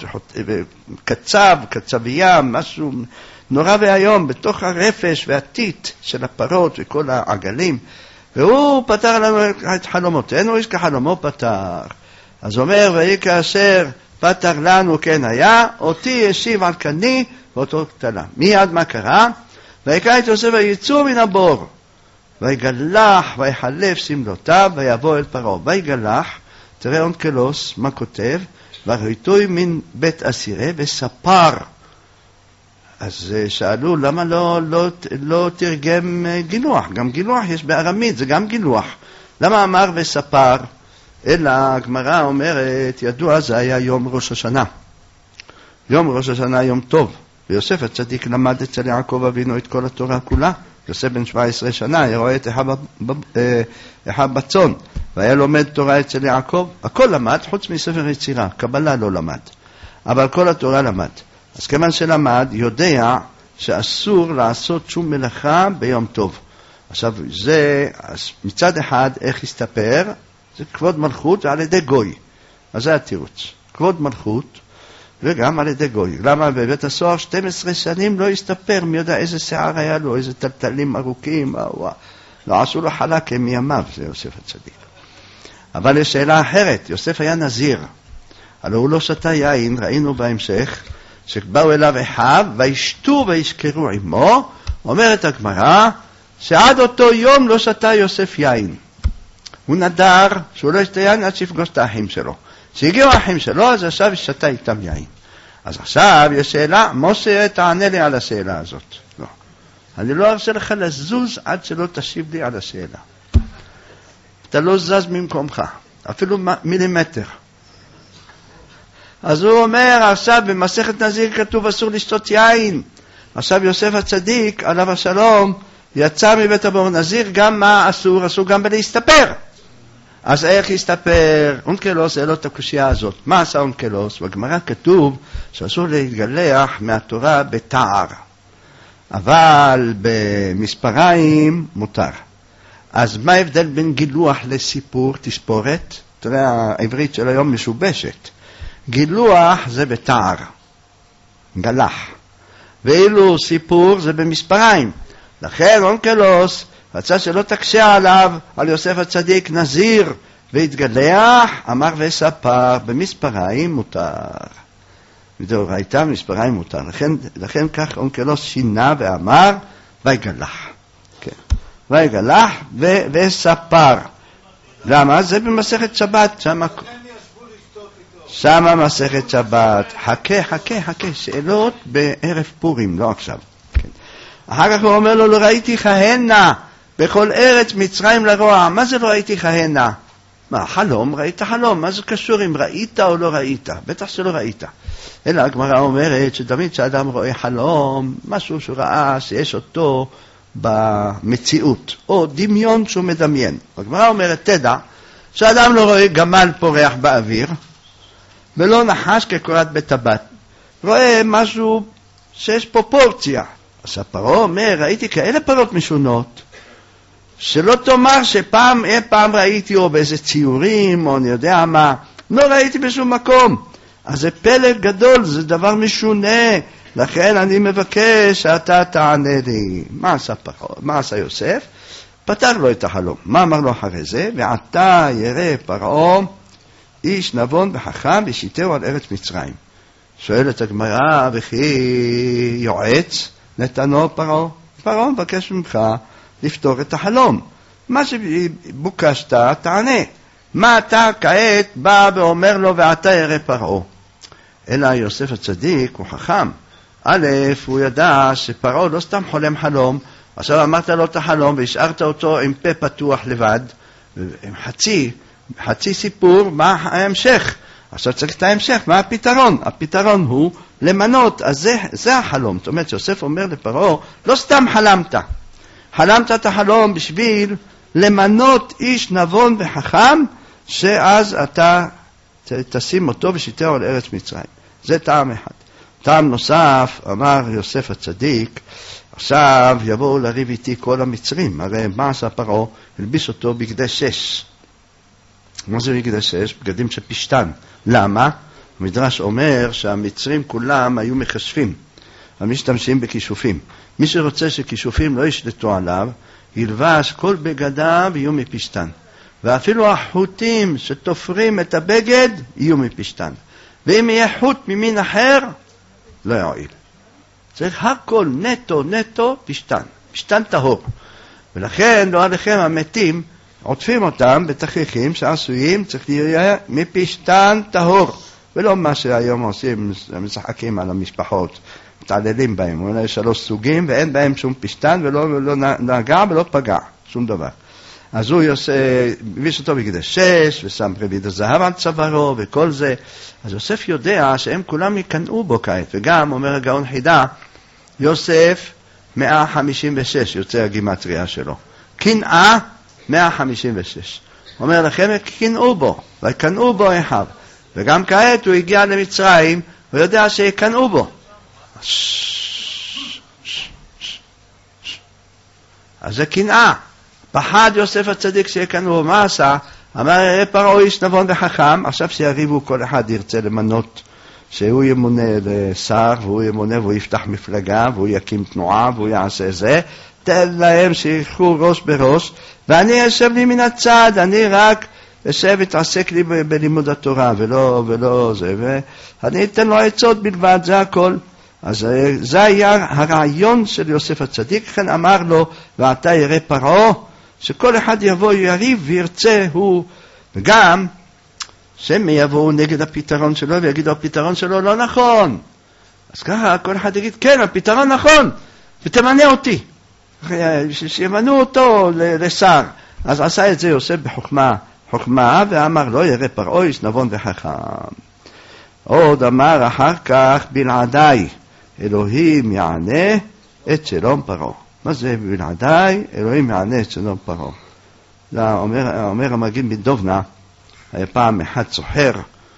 קצבייה, משהו נורא והיום, בתוך הרפש והטיט של הפרות וכל העגלים. והוא פתר לנו את חלומותינו, איש כחלומו פתר. אז אומר, ויהי כאשר פתר לנו כן היה, אותי ישיב על קני ואותו קטלה. מיד מה קרה? ויקרא את יוסף ויצאו מן הבור, ויגלח ויחלף סמלותיו ויבוא אל פרעה. ויגלח, תראה אונקלוס, מה כותב? וראיתוי מן בית אסירי וספר. אז שאלו, למה לא תרגם גילוח? גם גילוח יש בארמית, זה גם גילוח. למה אמר וספר? אלא הגמרא אומרת, ידוע זה היה יום ראש השנה. יום ראש השנה יום טוב. ויוסף הצדיק למד אצל יעקב אבינו את כל התורה כולה. יוסף בן 17 שנה, היה רואה את אחיו בצאן, והיה לומד תורה אצל יעקב. הכל למד, חוץ מספר יצירה, קבלה לא למד. אבל כל התורה למד. אז כיוון שלמד, יודע שאסור לעשות שום מלאכה ביום טוב. עכשיו, זה מצד אחד, איך הסתפר? זה כבוד מלכות על ידי גוי. אז זה התירוץ. כבוד מלכות, וגם על ידי גוי. למה בבית הסוהר 12 שנים לא הסתפר, מי יודע איזה שיער היה לו, איזה טלטלים ארוכים, לא עשו לו חלק מימיו, זה יוסף הצדיק. אבל יש שאלה אחרת, יוסף היה נזיר, הלוא הוא לא שתה יין, ראינו בהמשך, שבאו אליו אחיו, וישתו וישכרו עמו, אומרת הגמרא, שעד אותו יום לא שתה יוסף יין. הוא נדר שהוא לא ישתה יין עד שיפגוש את האחים שלו. שהגיעו האחים שלו, אז עכשיו שתה איתם יין. אז עכשיו יש שאלה, משה תענה לי על השאלה הזאת. לא. אני לא ארשה לך לזוז עד שלא תשיב לי על השאלה. אתה לא זז ממקומך, אפילו מילימטר. אז הוא אומר, עכשיו במסכת נזיר כתוב אסור לשתות יין. עכשיו יוסף הצדיק, עליו השלום, יצא מבית הבור נזיר, גם מה אסור? אסור גם בלהסתפר. אז איך להסתפר? אונקלוס, אין לו את הקושייה הזאת. מה עשה אונקלוס? בגמרא כתוב שאסור להתגלח מהתורה בתער. אבל במספריים מותר. אז מה ההבדל בין גילוח לסיפור, תספורת? תראה, העברית של היום משובשת. גילוח זה בתער, גלח. ואילו סיפור זה במספריים. לכן אונקלוס רצה שלא תקשה עליו, על יוסף הצדיק נזיר והתגלח, אמר וספר, במספריים מותר. מדאורייתא מספריים מותר. לכן כך אונקלוס שינה ואמר ויגלח. כן. ויגלח וספר. למה? זה במסכת שבת. שמה מסכת שבת. חכה, שאלות בערב פורים, לא עכשיו. כן. אחר כך הוא אומר לו, לא ראיתי כהנה בכל ארץ מצרים לרוע. מה זה לא ראיתי כהנה? מה, חלום? ראית חלום? מה זה קשור אם ראית או לא ראית? בטח שלא ראית. אלא הגמרא אומרת שתמיד כשאדם רואה חלום, משהו שהוא ראה שיש אותו במציאות, או דמיון שהוא מדמיין. הגמרא אומרת, תדע, שאדם לא רואה גמל פורח באוויר, ולא נחש כקורת בטבת. רואה משהו שיש פרופורציה. אז הפרעה אומר, ראיתי כאלה פרות משונות, שלא תאמר שפעם ראיתי או באיזה ציורים, או אני יודע מה, לא ראיתי בשום מקום. אז זה פלא גדול, זה דבר משונה, לכן אני מבקש שאתה תענה לי. מה עשה יוסף? פתר לו את החלום. מה אמר לו אחרי זה? ועתה ירא פרעה איש נבון וחכם ושיתהו על ארץ מצרים. שואלת הגמרא, וכי יועץ נתנו פרעה? פרעה מבקש ממך לפתור את החלום. מה שבוקשת תענה. מה אתה כעת בא ואומר לו ועתה ירא פרעה? אלא יוסף הצדיק הוא חכם. א', הוא ידע שפרעה לא סתם חולם חלום, עכשיו אמרת לו את החלום והשארת אותו עם פה פתוח לבד, עם חצי סיפור, מה ההמשך? עכשיו צריך את ההמשך, מה הפתרון? הפתרון הוא למנות, אז זה החלום. זאת אומרת, יוסף אומר לפרעה, לא סתם חלמת את החלום בשביל למנות איש נבון וחכם, שאז אתה תשים אותו ושיתהו על ארץ מצרים. זה טעם אחד. טעם נוסף, אמר יוסף הצדיק, עכשיו יבואו לריב איתי כל המצרים. הרי מה עשה פרעה? הלביש אותו בגדי שש. מה זה בגדי שש? בגדים של פשטן. למה? המדרש אומר שהמצרים כולם היו מכשפים, המשתמשים בכישופים. מי שרוצה שכישופים לא ישלטו עליו, ילבש כל בגדיו יהיו מפשטן. ואפילו החוטים שתופרים את הבגד יהיו מפשטן. ואם יהיה חוט ממין אחר, לא יועיל. צריך הכל נטו פשטן טהור. ולכן לא עליכם המתים, עוטפים אותם בתכריכים שעשויים, צריך להיות מפשטן טהור. ולא מה שהיום עושים, משחקים על המשפחות, מתעללים בהם. אולי 3 סוגים ואין בהם שום פשטן ולא נגע ולא פגע, שום דבר. אז הוא הביש אותו בגדי שש ושם רביד הזהב על צווארו וכל זה. אז יוסף יודע שהם כולם יקנאו בו כעת. וגם אומר הגאון חידה, יוסף 156 יוצא הגימטריה שלו. קנאה 156. אומר לכם קנאו בו, ויקנאו בו אחיו. וגם כעת הוא הגיע למצרים, הוא יודע שיקנאו בו. אז זה קנאה. פחד יוסף הצדיק שיקנאו, מה עשה? אמר פרעה איש נבון וחכם, עכשיו שיריבו כל אחד ירצה למנות שהוא ימונה לשר, והוא ימונה והוא יפתח מפלגה, והוא יקים תנועה, והוא יעשה זה, תן להם שיקחו ראש בראש, ואני אשב לי מן הצד, אני רק אשב ותעסק לי בלימוד התורה, ולא זה, ואני אתן לו עצות בלבד, זה הכל. אז זה היה הרעיון של יוסף הצדיק, לכן אמר לו, ואתה ירא פרעה, שכל אחד יבוא יריב וירצה הוא, וגם שהם יבואו נגד הפתרון שלו ויגידו הפתרון שלו לא נכון. אז ככה כל אחד יגיד כן הפתרון נכון ותמנה אותי, שימנו אותו לשר. אז עשה את זה יוסף בחוכמה ואמר לא ירא פרעה איש נבון וחכם. עוד אמר אחר כך בלעדיי, אלוהים יענה את שלום פרעה. מה זה בלעדיי? אלוהים יענה את שלום פרעה. אומר המגיד מדובנה, היה פעם אחד סוחר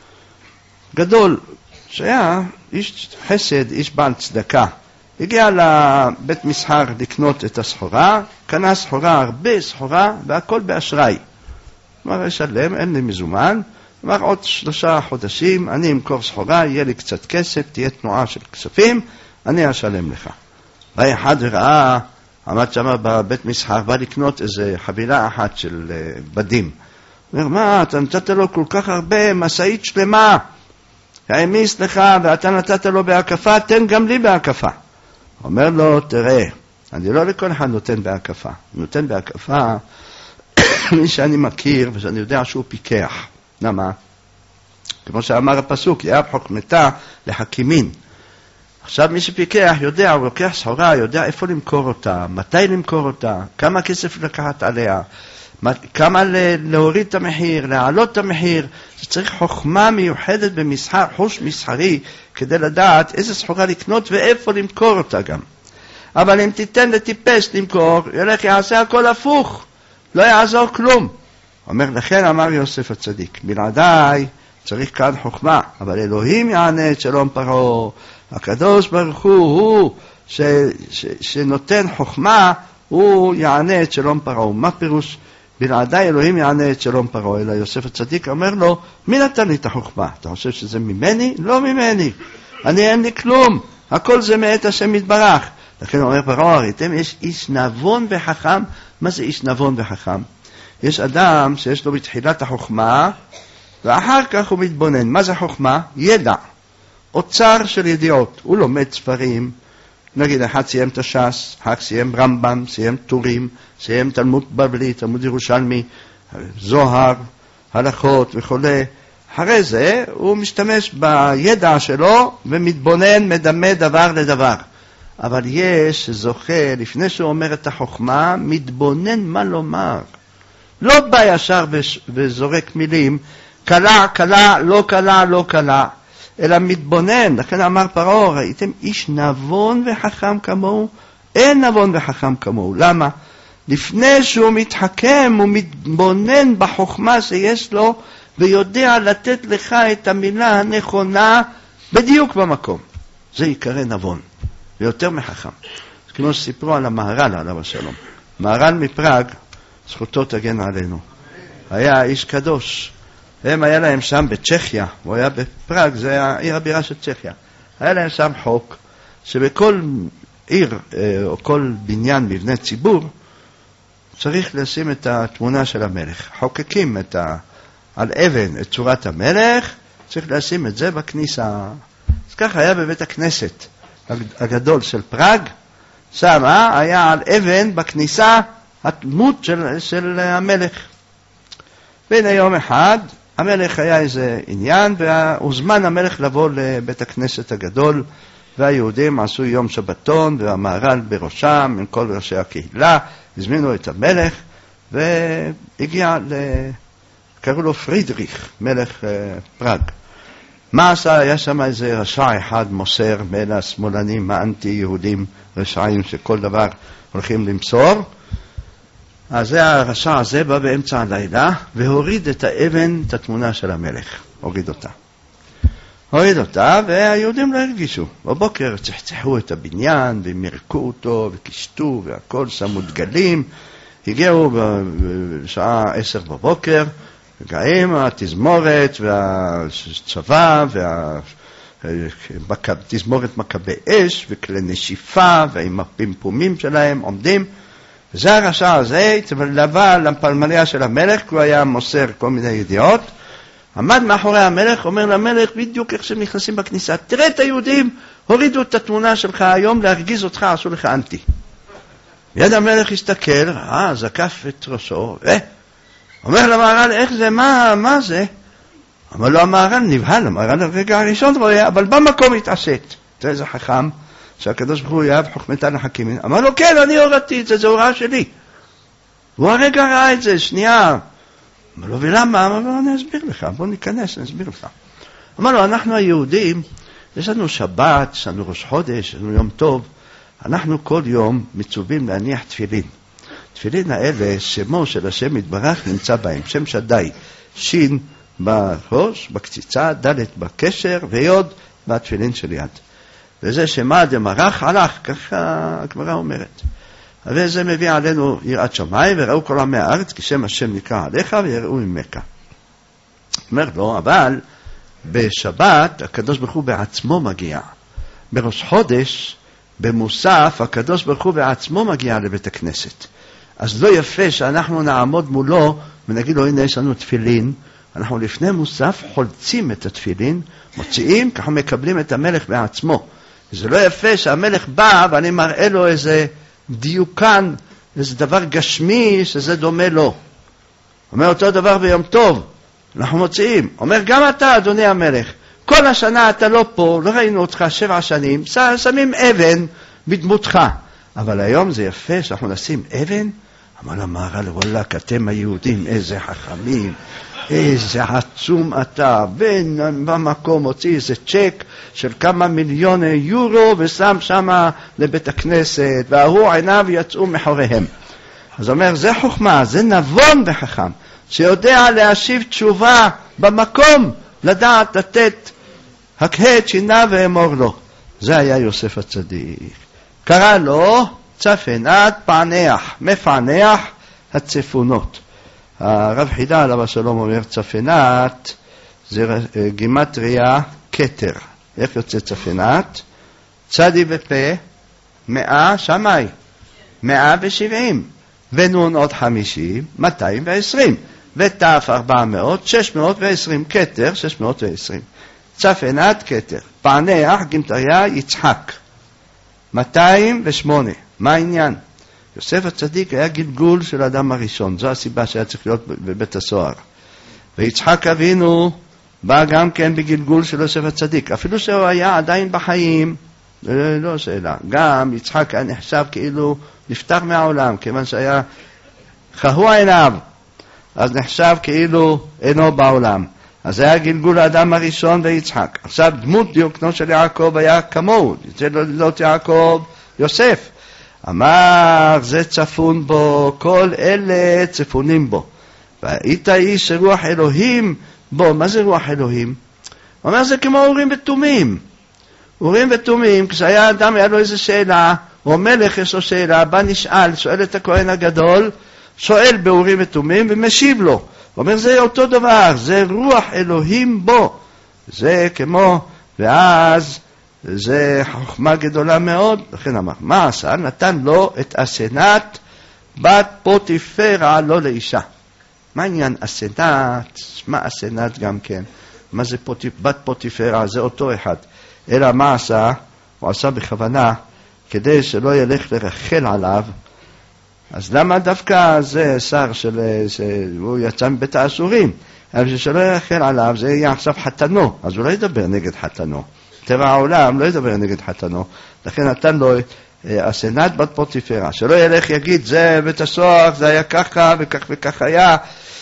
גדול, שהיה איש חסד, איש בעל צדקה. הגיע לבית מסחר לקנות את הסחורה, קנה סחורה, הרבה סחורה, והכל באשראי. אמר, אשלם, אין לי מזומן. אמר, עוד 3 חודשים, אני אמכור סחורה, יהיה לי קצת כסף, תהיה תנועה של כספים, אני אשלם לך. ראה אחד וראה, עמד שם בבית מסחר, בא לקנות איזו חבילה אחת של בדים. אומר, מה, אתה נתת לו כל כך הרבה, מסעית שלמה, העמיס לך, ואתה נתת לו בהקפה, תן גם לי בהקפה. אומר לו, תראה, אני לא לכל אחד נותן בהקפה. נותן בהקפה מי שאני מכיר, ושאני יודע שהוא פיקח. למה? כמו שאמר הפסוק, יאהב חוכמתה לחכימין. עכשיו מי שפיקח יודע, הוא לוקח סחורה, יודע איפה למכור אותה, מתי למכור אותה, כמה כסף לקחת עליה, כמה להוריד את המחיר, להעלות את המחיר. זה צריך חוכמה מיוחדת במסחר, חוש מסחרי, כדי לדעת איזה סחורה לקנות ואיפה למכור אותה גם. אבל אם תיתן לטיפש למכור, ילך יעשה הכל הפוך, לא יעזור כלום. אומר, לכן אמר יוסף הצדיק, בלעדיי צריך כאן חוכמה, אבל אלוהים יענה את שלום פרעה. הקדוש ברוך הוא שנותן חוכמה, הוא יענה את שלום פרעה. מה פירוש? בלעדיי אלוהים יענה את שלום פרעה. אלא יוסף הצדיק אומר לו, מי נתן לי את החוכמה? אתה חושב שזה ממני? לא ממני. אין לי כלום. הכל זה מאת השם יתברך. לכן אומר פרעה, ראיתם, יש איש נבון וחכם. מה זה איש נבון וחכם? יש אדם שיש לו בתחילת החוכמה, ואחר כך הוא מתבונן. מה זה חוכמה? ידע. אוצר של ידיעות. הוא לומד ספרים, נגיד אחד סיים את הש"ס, אחר סיים רמב"ם, סיים טורים, סיים תלמוד בבלי, תלמוד ירושלמי, זוהר, הלכות וכו'. אחרי זה הוא משתמש בידע שלו ומתבונן, מדמה דבר לדבר. אבל יש שזוכה, לפני שהוא אומר את החוכמה, מתבונן מה לומר. לא בא ישר וזורק מילים, קלה, קלה, לא קלה, לא קלה. אלא מתבונן. לכן אמר פרעה, ראיתם איש נבון וחכם כמוהו? אין נבון וחכם כמוהו. למה? לפני שהוא מתחכם, הוא מתבונן בחוכמה שיש לו, ויודע לתת לך את המילה הנכונה בדיוק במקום. זה יקרא נבון, ויותר מחכם. כמו שסיפרו על המהר"ל, עליו השלום. מהר"ל מפראג, זכותו תגן עלינו. היה איש קדוש. הם היה להם שם בצ'כיה, הוא היה בפראג, זה היה עיר הבירה של צ'כיה. היה להם שם חוק, שבכל עיר או כל בניין, מבנה ציבור, צריך לשים את התמונה של המלך. חוקקים על אבן את צורת המלך, צריך לשים את זה בכניסה. אז ככה היה בבית הכנסת הגדול של פראג, שם היה על אבן בכניסה הדמות של המלך. בין יום אחד, המלך היה איזה עניין, והוזמן המלך לבוא לבית הכנסת הגדול, והיהודים עשו יום שבתון, והמהר"ל בראשם, עם כל ראשי הקהילה, הזמינו את המלך, והגיע קראו לו פרידריך, מלך פראג. מה עשה? היה שם איזה רשע אחד מוסר בין השמאלנים האנטי-יהודים, רשעים שכל דבר הולכים למסור. אז הרשע הזה בא באמצע הלילה והוריד את האבן, את התמונה של המלך. הוריד אותה והיהודים לא הרגישו. בבוקר צחצחו את הבניין ומרקו אותו וקישטו והכל, שמו דגלים. הגיעו בשעה 10 בבוקר, וגאים התזמורת והצבא תזמורת מכבי אש וכלי נשיפה ועם הפמפומים שלהם עומדים. וזה הרשע הזה לבא לפלמליה של המלך, כי הוא היה מוסר כל מיני ידיעות, עמד מאחורי המלך, אומר למלך בדיוק איך שהם נכנסים בכניסה, תראה את היהודים, הורידו את התמונה שלך היום להרגיז אותך, עשו לך אנטי. מיד המלך הסתכל, זקף את ראשו, אומר למהר"ל, איך זה, מה זה? אמר לו המהר"ל, נבהל, המהר"ל הרגע הראשון רואה, אבל במקום התעשת. תראה איזה חכם, שהקדוש ברוך הוא יאהב חוכמתה לחכימין. אמר לו, כן, אני הורדתי את זה, זה הוראה שלי. הוא הרגע ראה את זה, שנייה. אמר לו, ולמה? אמר לו, אני אסביר לך, בוא ניכנס, אני אסביר לך. אמר לו, אנחנו היהודים, יש לנו שבת, יש לנו ראש חודש, יש לנו יום טוב, אנחנו כל יום מצווים להניח תפילין. תפילין האלה, שמו של השם יתברך נמצא בהם, שם שדי, שין בראש, בקציצה, ד' בקשר, ויוד בתפילין של יד. וזה שמה דמרח הלך, ככה הגמרא אומרת. וזה מביא עלינו יראת שמיים, וראו כל עמי הארץ, כי שם השם נקרא עליך, ויראו ממך. אומר לו, אבל בשבת הקדוש ברוך הוא בעצמו מגיע. בראש חודש, במוסף, הקדוש ברוך הוא בעצמו מגיע לבית הכנסת. אז לא יפה שאנחנו נעמוד מולו ונגיד לו, הנה יש לנו תפילין, אנחנו לפני מוסף חולצים את התפילין, מוציאים, ככה מקבלים את המלך בעצמו. זה לא יפה שהמלך בא ואני מראה לו איזה דיוקן, איזה דבר גשמי שזה דומה לו. אומר אותו דבר ביום טוב, אנחנו מוציאים. אומר גם אתה אדוני המלך, כל השנה אתה לא פה, לא ראינו אותך 7 שנים, שמים אבן בדמותך. אבל היום זה יפה שאנחנו נשים אבן. אמר למהר"ל, וואלק, אתם היהודים, איזה חכמים, איזה עצום אתה. במקום הוציא איזה צ'ק של כמה מיליוני יורו ושם שמה לבית הכנסת, והראו עיניו יצאו מחוריהם. אז אומר, זה חוכמה, זה נבון וחכם, שיודע להשיב תשובה במקום, לדעת לתת הקהת שינה ואמור לו. זה היה יוסף הצדיק. קרא לו צפנת פענח, מפענח הצפונות. הרב חידה עליו השלום אומר, צפנת זה גימטריה כתר. איך יוצא צפנת? צדי ופה 100 שמי 170 ונון עוד 50 220 ותף 400 620 כתר 620. צפנת כתר. פענח גימטריה יצחק 208. מה העניין? יוסף הצדיק היה גלגול של האדם הראשון, זו הסיבה שהיה צריך להיות בבית הסוהר. ויצחק אבינו בא גם כן בגלגול של יוסף הצדיק, אפילו שהוא היה עדיין בחיים, לא שאלה. גם יצחק היה נחשב כאילו נפטר מהעולם, כיוון שהיה חהו עיניו, אז נחשב כאילו אינו בעולם. אז היה גלגול האדם הראשון ויצחק. עכשיו דמות דיוקנו של יעקב היה כמוהו, זה לא יעקב, יוסף. אמר זה צפון בו, כל אלה צפונים בו. והיית איש רוח אלוהים בו. מה זה רוח אלוהים? הוא אומר זה כמו אורים ותומים. אורים ותומים, כשהיה אדם היה לו איזו שאלה, או מלך יש לו שאלה, בא נשאל, שואל את הכהן הגדול, שואל באורים ותומים ומשיב לו. הוא אומר זה אותו דבר, זה רוח אלוהים בו. זה כמו, ואז זה חוכמה גדולה מאוד. לכן אמר, מה עשה? נתן לו את אסנת בת פוטיפרה לא לאישה. מה העניין אסנת? מה אסנת גם כן? מה זה בת פוטיפרה? זה אותו אחד. אלא מה עשה? הוא עשה בכוונה כדי שלא ילך לרחל עליו. אז למה דווקא זה שר שהוא יצא מבית האסורים? אבל שלא ירחל עליו, זה יהיה עכשיו חתנו, אז הוא לא ידבר נגד חתנו. טבע העולם לא ידבר נגד חתנו, לכן נתן לו אסנת בת פוטיפרה, שלא ילך יגיד זה בית הסוהר, זה היה ככה וכך וכך היה.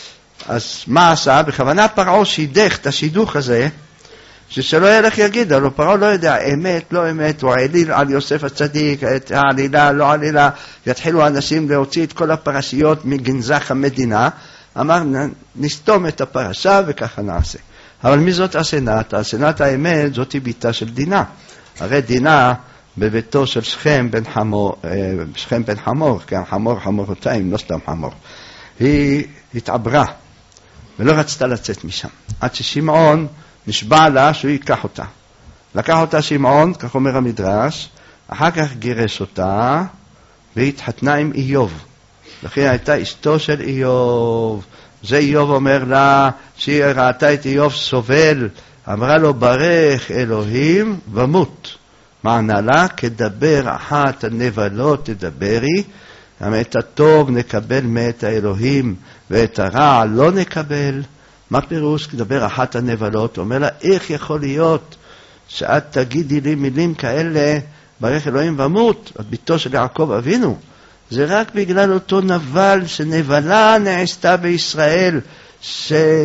אז מה עשה? בכוונה פרעה שידך את השידוך הזה, שלא ילך יגיד, אבל פרעה לא יודע אמת, לא אמת, הוא העליל על יוסף הצדיק, את העלילה, לא עלילה, יתחילו אנשים להוציא את כל הפרשיות מגנזך המדינה. אמר נסתום את הפרשה וככה נעשה. אבל מי זאת אסנת? אסנת האמת זאת היא ביתה של דינה. הרי דינה בביתו של שכם בן חמור, שכם בן חמור, כן, חמור חמורותיים, לא סתם חמור. היא התעברה ולא רצתה לצאת משם. עד ששמעון נשבע לה שהוא ייקח אותה. לקח אותה שמעון, כך אומר המדרש, אחר כך גירש אותה והתחתנה עם איוב. לכן הייתה אשתו של איוב. זה איוב אומר לה שהיא ראתה את איוב סובל, אמרה לו ברך אלוהים ומות. מה ענה לה? כדבר אחת הנבלות תדברי, את הטוב נקבל מאת האלוהים ואת הרע לא נקבל. מה פירוש כדבר אחת הנבלות? הוא אומר לה, איך יכול להיות שאת תגידי לי מילים כאלה, ברך אלוהים ומות, את ביתו של יעקב אבינו? זה רק בגלל אותו נבל שנבלה נעשתה בישראל,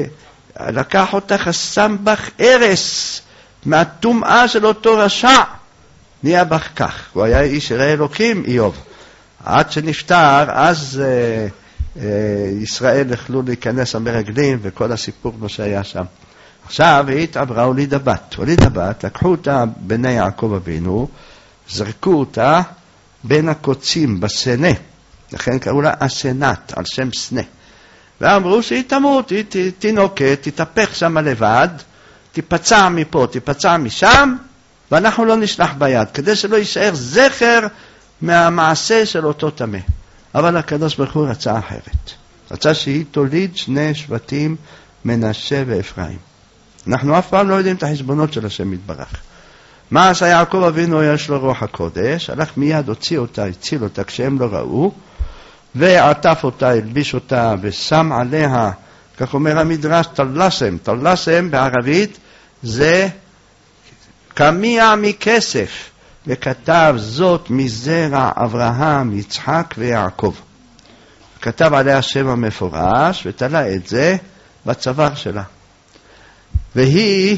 לקח אותך, שם בך הרס מהטומאה של אותו רשע, נהיה בך כך. הוא היה איש ירא אלוקים, איוב. עד שנפטר, אז ישראל יכלו להיכנס המרגלים וכל הסיפור מה שהיה שם. עכשיו היא התעברה הולידה בת. הולידה בת, לקחו אותה בני יעקב אבינו, זרקו אותה בין הקוצים בסנה. לכן קראו לה אסנת, על שם סנה. ואמרו שהיא תמות, היא תינוקת, תתהפך שם לבד, תיפצע מפה, תיפצע משם, ואנחנו לא נשלח ביד, כדי שלא יישאר זכר מהמעשה של אותו טמא. אבל הקדוש ברוך הוא רצה אחרת. רצה שהיא תוליד 2 שבטים, מנשה ואפרים. אנחנו אף פעם לא יודעים את החשבונות של השם יתברך. מה עשה יעקב אבינו? יש לו רוח הקודש, הלך מיד, הוציא אותה, הציל אותה כשהם לא ראו, ועטף אותה, הלביש אותה, ושם עליה, כך אומר המדרש, תלסם. תלסם בערבית זה קמיע מכסף, וכתב זאת מזרע אברהם, יצחק ויעקב. כתב עליה שם המפורש, ותלה את זה בצוואר שלה. והיא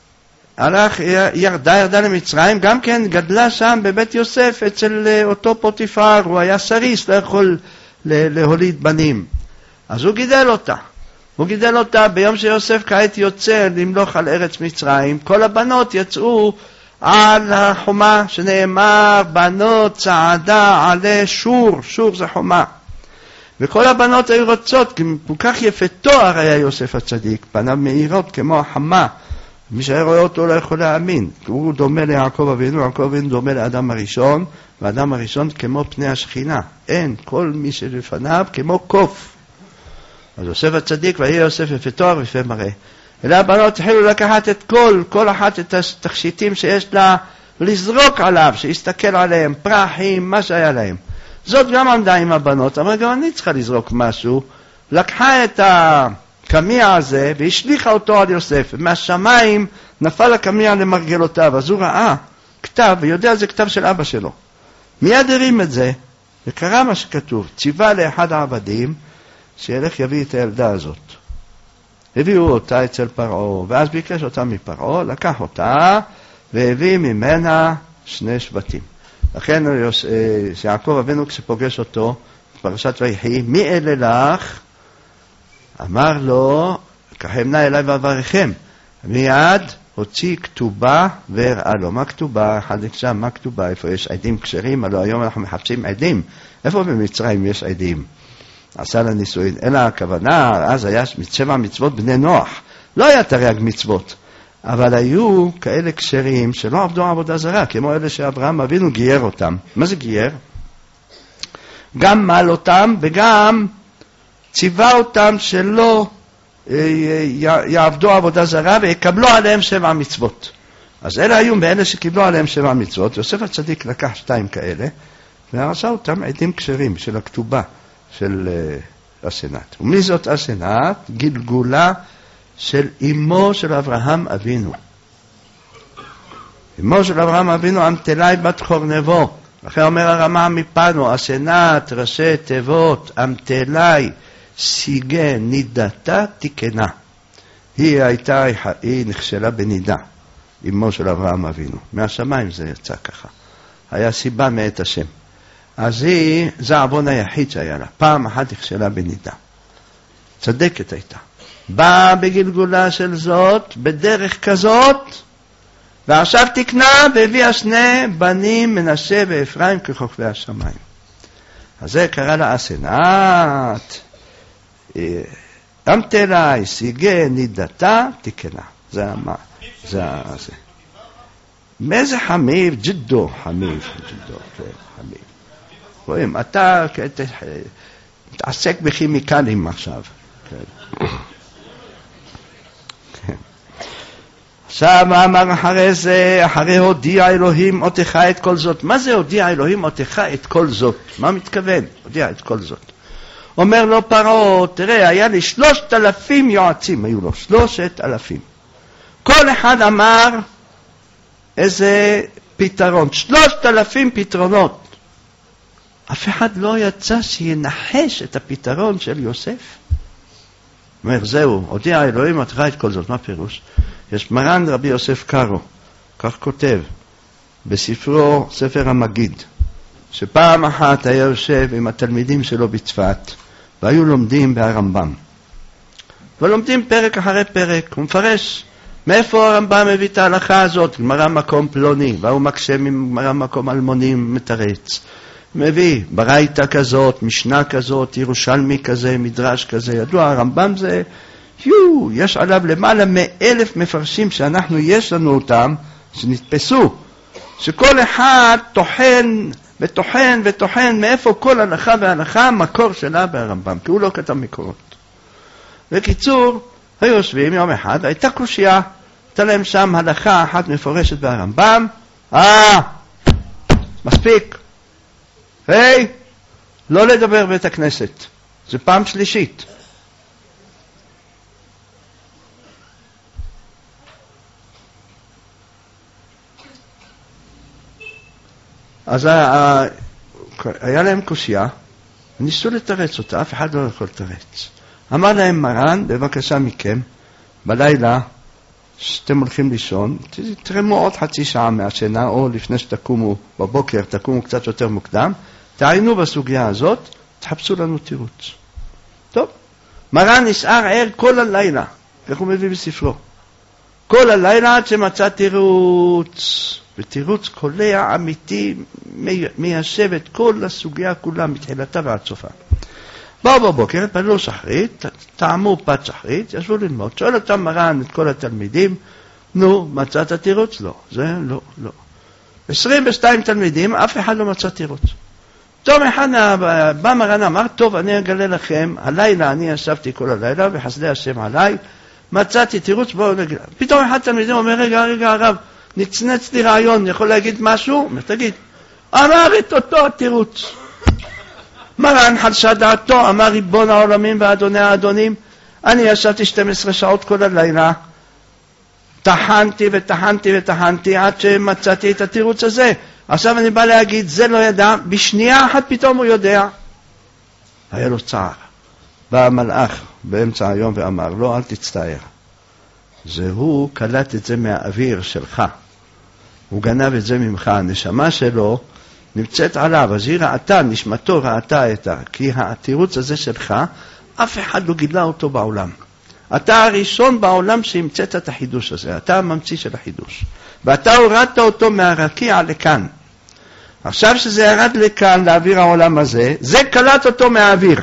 ירדה למצרים, גם כן גדלה שם בבית יוסף אצל אותו פוטיפר, הוא היה סריס, לא יכול להוליד בנים. אז הוא גידל אותה. הוא גידל אותה ביום שיוסף כעת יוצא למלוך על ארץ מצרים. כל הבנות יצאו על החומה שנאמר בנות צעדה עלי שור, שור זה חומה. וכל הבנות היו רוצות, כי כל כך יפה תואר היה יוסף הצדיק, פניו מאירות כמו החמה. מי שהיה רואה אותו לא יכול להאמין. הוא דומה ליעקב אבינו, יעקב אבינו דומה לאדם הראשון, ואדם הראשון כמו פני השכינה. אין, כל מי שלפניו כמו קוף. אז יוסף הצדיק, ויהיה יוסף יפה תואר ויפה מראה. אלה הבנות התחילו לקחת את כל אחת את התכשיטים שיש לה, לזרוק עליו, שיסתכל עליהם, פרחים, מה שהיה להם. זאת גם עמדה עם הבנות, אבל גם אני צריכה לזרוק משהו. לקחה את הקמיע הזה והשליחה אותו על יוסף. מהשמיים נפל הקמיע למרגלותיו, אז הוא ראה כתב, ויודע זה כתב של אבא שלו. מיד הרים את זה, וקרא מה שכתוב, ציווה לאחד העבדים, שילך יביא את הילדה הזאת. הביאו אותה אצל פרעה, ואז ביקש אותה מפרעה, לקח אותה, והביא ממנה 2 שבטים. לכן שיעקב אבינו כשפוגש אותו, פרשת ויחי, מי אלה לך? אמר לו, כחמנה אליי ואברכם. מיד הוציא כתובה והראה לו. מה כתובה? אחד הקשם, מה כתובה? איפה יש עדים כשרים? הלוא היום אנחנו מחפשים עדים. איפה במצרים יש עדים? עשה לה נישואין. אלא הכוונה, אז היה 7 מצוות בני נוח. לא היה תרי"ג מצוות. אבל היו כאלה כשרים שלא עבדו עבודה זרה, כמו אלה שאברהם אבינו גייר אותם. מה זה גייר? גם מל אותם וגם ציווה אותם שלא יעבדו עבודה זרה ויקבלו עליהם 7 מצוות. אז אלה היו באלה שקיבלו עליהם 7 מצוות. יוסף הצדיק לקח 2 כאלה ועשה אותם עדים כשרים של הכתובה של אסנת. ומי זאת אסנת? גלגולה של אמו של אברהם אבינו. אמו של אברהם אבינו אמתלי בת חורנבו. לכן אומר הרמה מפנו, אסנת ראשי תיבות אמתלי סיגה נידתה תיקנה. היא נכשלה בנידה, אמו של אברהם אבינו. מהשמיים זה יצא ככה. היה סיבה מאת השם. אז זה העוון היחיד שהיה לה. פעם אחת נכשלה בנידה. צדקת הייתה. באה בגלגולה של זאת, בדרך כזאת, ועכשיו תקנה והביאה 2 בנים, מנשה ואפרים ככוכבי השמיים. אז זה קרא לה אסנת, אמתלי סיגה נידתה תקנה. זה מה? זה. מאיזה חמיב? ג'דו חמיב. ג'דו, חמיב. רואים, אתה מתעסק בכימיקלים עכשיו. עכשיו אמר אחרי זה, אחרי הודיע אלוהים אותך את כל זאת. מה זה הודיע אלוהים אותך את כל זאת? מה מתכוון? הודיע את כל זאת. אומר לו פרעה, תראה, היה לי 3,000 יועצים, היו לו 3,000. כל אחד אמר איזה פתרון, 3,000 פתרונות. אף אחד לא יצא שינחש את הפתרון של יוסף. אומר, זהו, הודיע האלוהים, את ראה את כל זאת. מה פירוש? יש מרן רבי יוסף קארו, כך כותב, בספרו, ספר המגיד, שפעם אחת היה יושב עם התלמידים שלו בצפת, והיו לומדים בהרמב"ם. ולומדים פרק אחרי פרק, הוא מפרש, מאיפה הרמב"ם מביא את ההלכה הזאת? גמרא מקום פלוני, והוא מקשה מגמרא מקום אלמוני מתרץ. מביא ברייתא כזאת, משנה כזאת, ירושלמי כזה, מדרש כזה. ידוע, הרמב"ם זה, יש עליו למעלה מ1,000 מפרשים שאנחנו, יש לנו אותם, שנתפסו. שכל אחד טוחן וטוחן וטוחן מאיפה כל הלכה והלכה, המקור שלה בהרמב"ם, כי הוא לא כתב מקורות. בקיצור, היו יושבים יום אחד, הייתה קושיה, הייתה להם שם הלכה אחת מפורשת בהרמב"ם, מספיק. היי, לא לדבר בית הכנסת, זה פעם שלישית. אז היה להם קושיה, ניסו לתרץ אותה, אף אחד לא יכול לתרץ. אמר להם מרן, בבקשה מכם, בלילה, שאתם הולכים לישון, תרמו עוד חצי שעה מהשינה, או לפני שתקומו בבוקר, תקומו קצת יותר מוקדם, תעיינו בסוגיה הזאת, תחפשו לנו תירוץ. טוב, מרן נשאר ער כל הלילה, איך הוא מביא בספרו. כל הלילה עד שמצא תירוץ, ותירוץ קולע אמיתי, מיישב את כל הסוגיה כולה, מתחילתה ועד סופה. באו בבוקר, פנו שחרית, טעמו פת שחרית, ישבו ללמוד, שואל אותם מרן את כל התלמידים, נו, מצאת תירוץ? לא, זה לא. 22 תלמידים, אף אחד לא מצא תירוץ. טוב, בא מרן אמר, טוב, אני אגלה לכם, הלילה אני ישבתי כל הלילה, וחסדי השם עליי, מצאתי תירוץ, בואו נגיד. פתאום אחד תלמידים אומר, רגע, הרב, נצנץ לי רעיון, יכול להגיד משהו? תגיד, אמר את אותו התירוץ. מרן חלשה דעתו, אמר ריבון העולמים ואדוני האדונים, אני ישבתי 12 שעות כל הלילה, טחנתי עד שמצאתי את התירוץ הזה. עכשיו אני בא להגיד, זה לא ידע, בשנייה אחת פתאום הוא יודע. היה לו צער. בא המלאך באמצע היום ואמר, לא, אל תצטער. הוא קלט את זה מהאוויר שלך. הוא גנב את זה ממך, הנשמה שלו נמצאת עליו, אז היא ראתה, נשמתו ראתה כי התירוץ הזה שלך, אף אחד לא גילה אותו בעולם. אתה הראשון בעולם שהמצאת את החידוש הזה, אתה הממציא של החידוש. ואתה הורדת אותו מהרקיע לכאן. עכשיו שזה ירד לכאן, לאוויר העולם הזה, זה קלט אותו מהאוויר.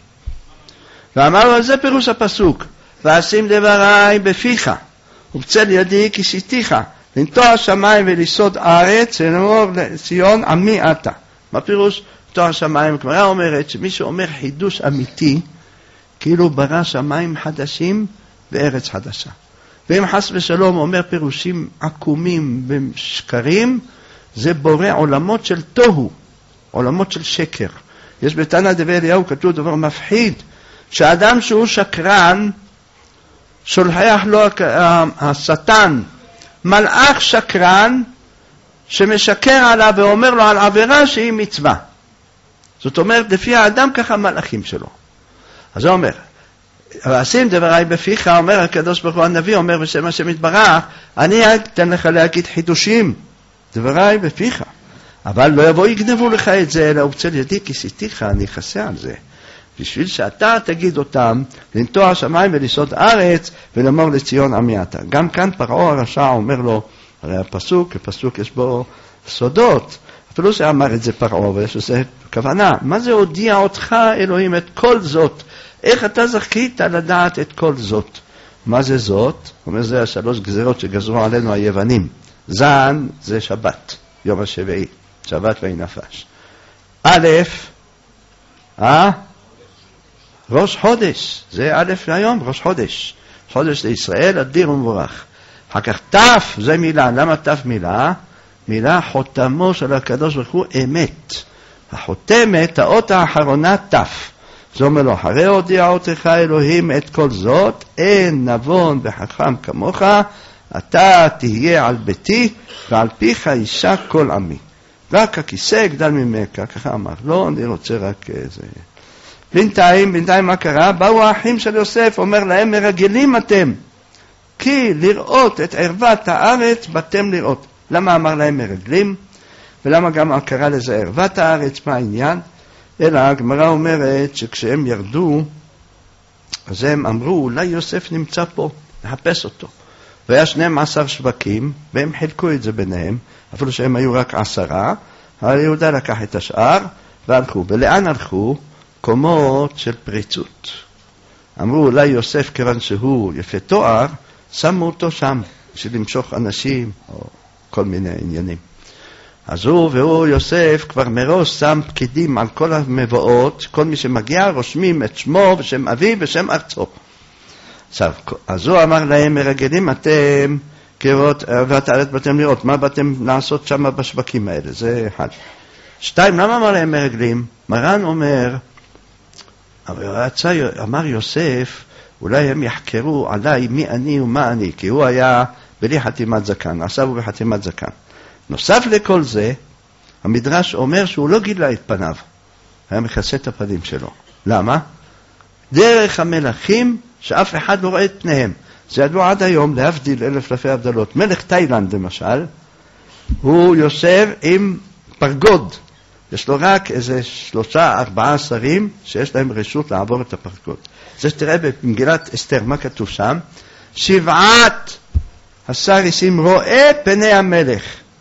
ואמר לו, זה פירוש הפסוק, ואשים דבריי בפיך, ובצל ידי כיסיתיך, לנטוע שמיים וליסוד ארץ, ולאמור לציון עמי אתה. מה פירוש לנטוע שמיים? הגמרא אומרת שמי שאומר חידוש אמיתי, כאילו ברא שמיים חדשים וארץ חדשה. ואם חס ושלום אומר פירושים עקומים ושקרים, זה בורא עולמות של תוהו, עולמות של שקר. יש בתנא דבי אליהו כתוב דבר מפחיד, שאדם שהוא שקרן, שולח לו השטן, מלאך שקרן, שמשקר עליו ואומר לו על עבירה שהיא מצווה. זאת אומרת, לפי האדם ככה מלאכים שלו. אז הוא אומר, ועשים דבריי בפיך, אומר הקדוש ברוך הוא הנביא, אומר בשם השם יתברך, אני אתן לך להגיד חידושים, דבריי בפיך. אבל לא יבוא יגנבו לך את זה, אלא ובצל ידי כיסיתיך, אני אכסה על זה. בשביל שאתה תגיד אותם, לנטוע שמיים וליסוד ארץ, ולאמור לציון עמי אתה. גם כאן פרעה הרשע אומר לו, הרי הפסוק יש בו סודות. אפילו שאמר את זה פרעה, ויש לזה כוונה. מה זה הודיע אותך אלוהים את כל זאת? איך אתה זכית לדעת את כל זאת? מה זה זאת? אומר, זה 3 גזירות שגזרו עלינו היוונים. זן זה שבת, יום השביעי, שבת ויהי נפש. א', ראש חודש, זה א' להיום, ראש חודש. חודש לישראל, אדיר ומבורך. אחר כך תף, זה מילה. למה תף מילה? מילה חותמו של הקדוש ברוך הוא אמת. החותמת, האות האחרונה תף. זה אומר לו, אחרי הודיע אותך אלוהים את כל זאת, אין נבון וחכם כמוך, אתה תהיה על ביתי, ועל פיך אישה כל עמי. רק הכיסא גדל ממך, ככה אמר. לא, אני רוצה רק זה. בינתיים מה קרה? באו האחים של יוסף, אומר להם, מרגלים אתם, כי לראות את ערוות הארץ באתם לראות. למה אמר להם מרגלים? ולמה גם קרא לזה ערוות הארץ? מה העניין? אלא הגמרא אומרת שכשהם ירדו, אז הם אמרו, אולי יוסף נמצא פה, לחפש אותו. והיה 12 שווקים, והם חילקו את זה ביניהם, אפילו שהם היו רק 10, אבל יהודה לקח את השאר, והלכו. ולאן הלכו? קומות של פריצות. אמרו, אולי יוסף, כיוון שהוא יפה תואר, שמו אותו שם, בשביל למשוך אנשים, או כל מיני עניינים. אז הוא יוסף כבר מראש שם פקידים על כל המבואות, כל מי שמגיע רושמים את שמו ושם אביו ושם ארצו. עכשיו, אז הוא אמר להם, מרגלים אתם כראות ערוות הארץ באתם לראות, מה באתם לעשות שם בשווקים האלה? זה אחד. 2, למה אמר להם מרגלים? מרן אומר, אמר יוסף, אולי הם יחקרו עליי מי אני ומה אני, כי הוא היה בלי חתימת זקן, עכשיו הוא בחתימת זקן. נוסף לכל זה, המדרש אומר שהוא לא גילה את פניו, היה מכסה את הפנים שלו. למה? דרך המלכים שאף אחד לא רואה את פניהם. זה ידוע עד היום, להבדיל אלף אלפי הבדלות. מלך תאילנד למשל, הוא יושב עם פרגוד. יש לו רק איזה 3-4 שרים שיש להם רשות לעבור את הפרגוד. זה שתראה במגילת אסתר, מה כתוב שם? 7 השריסים רואה פני המלך.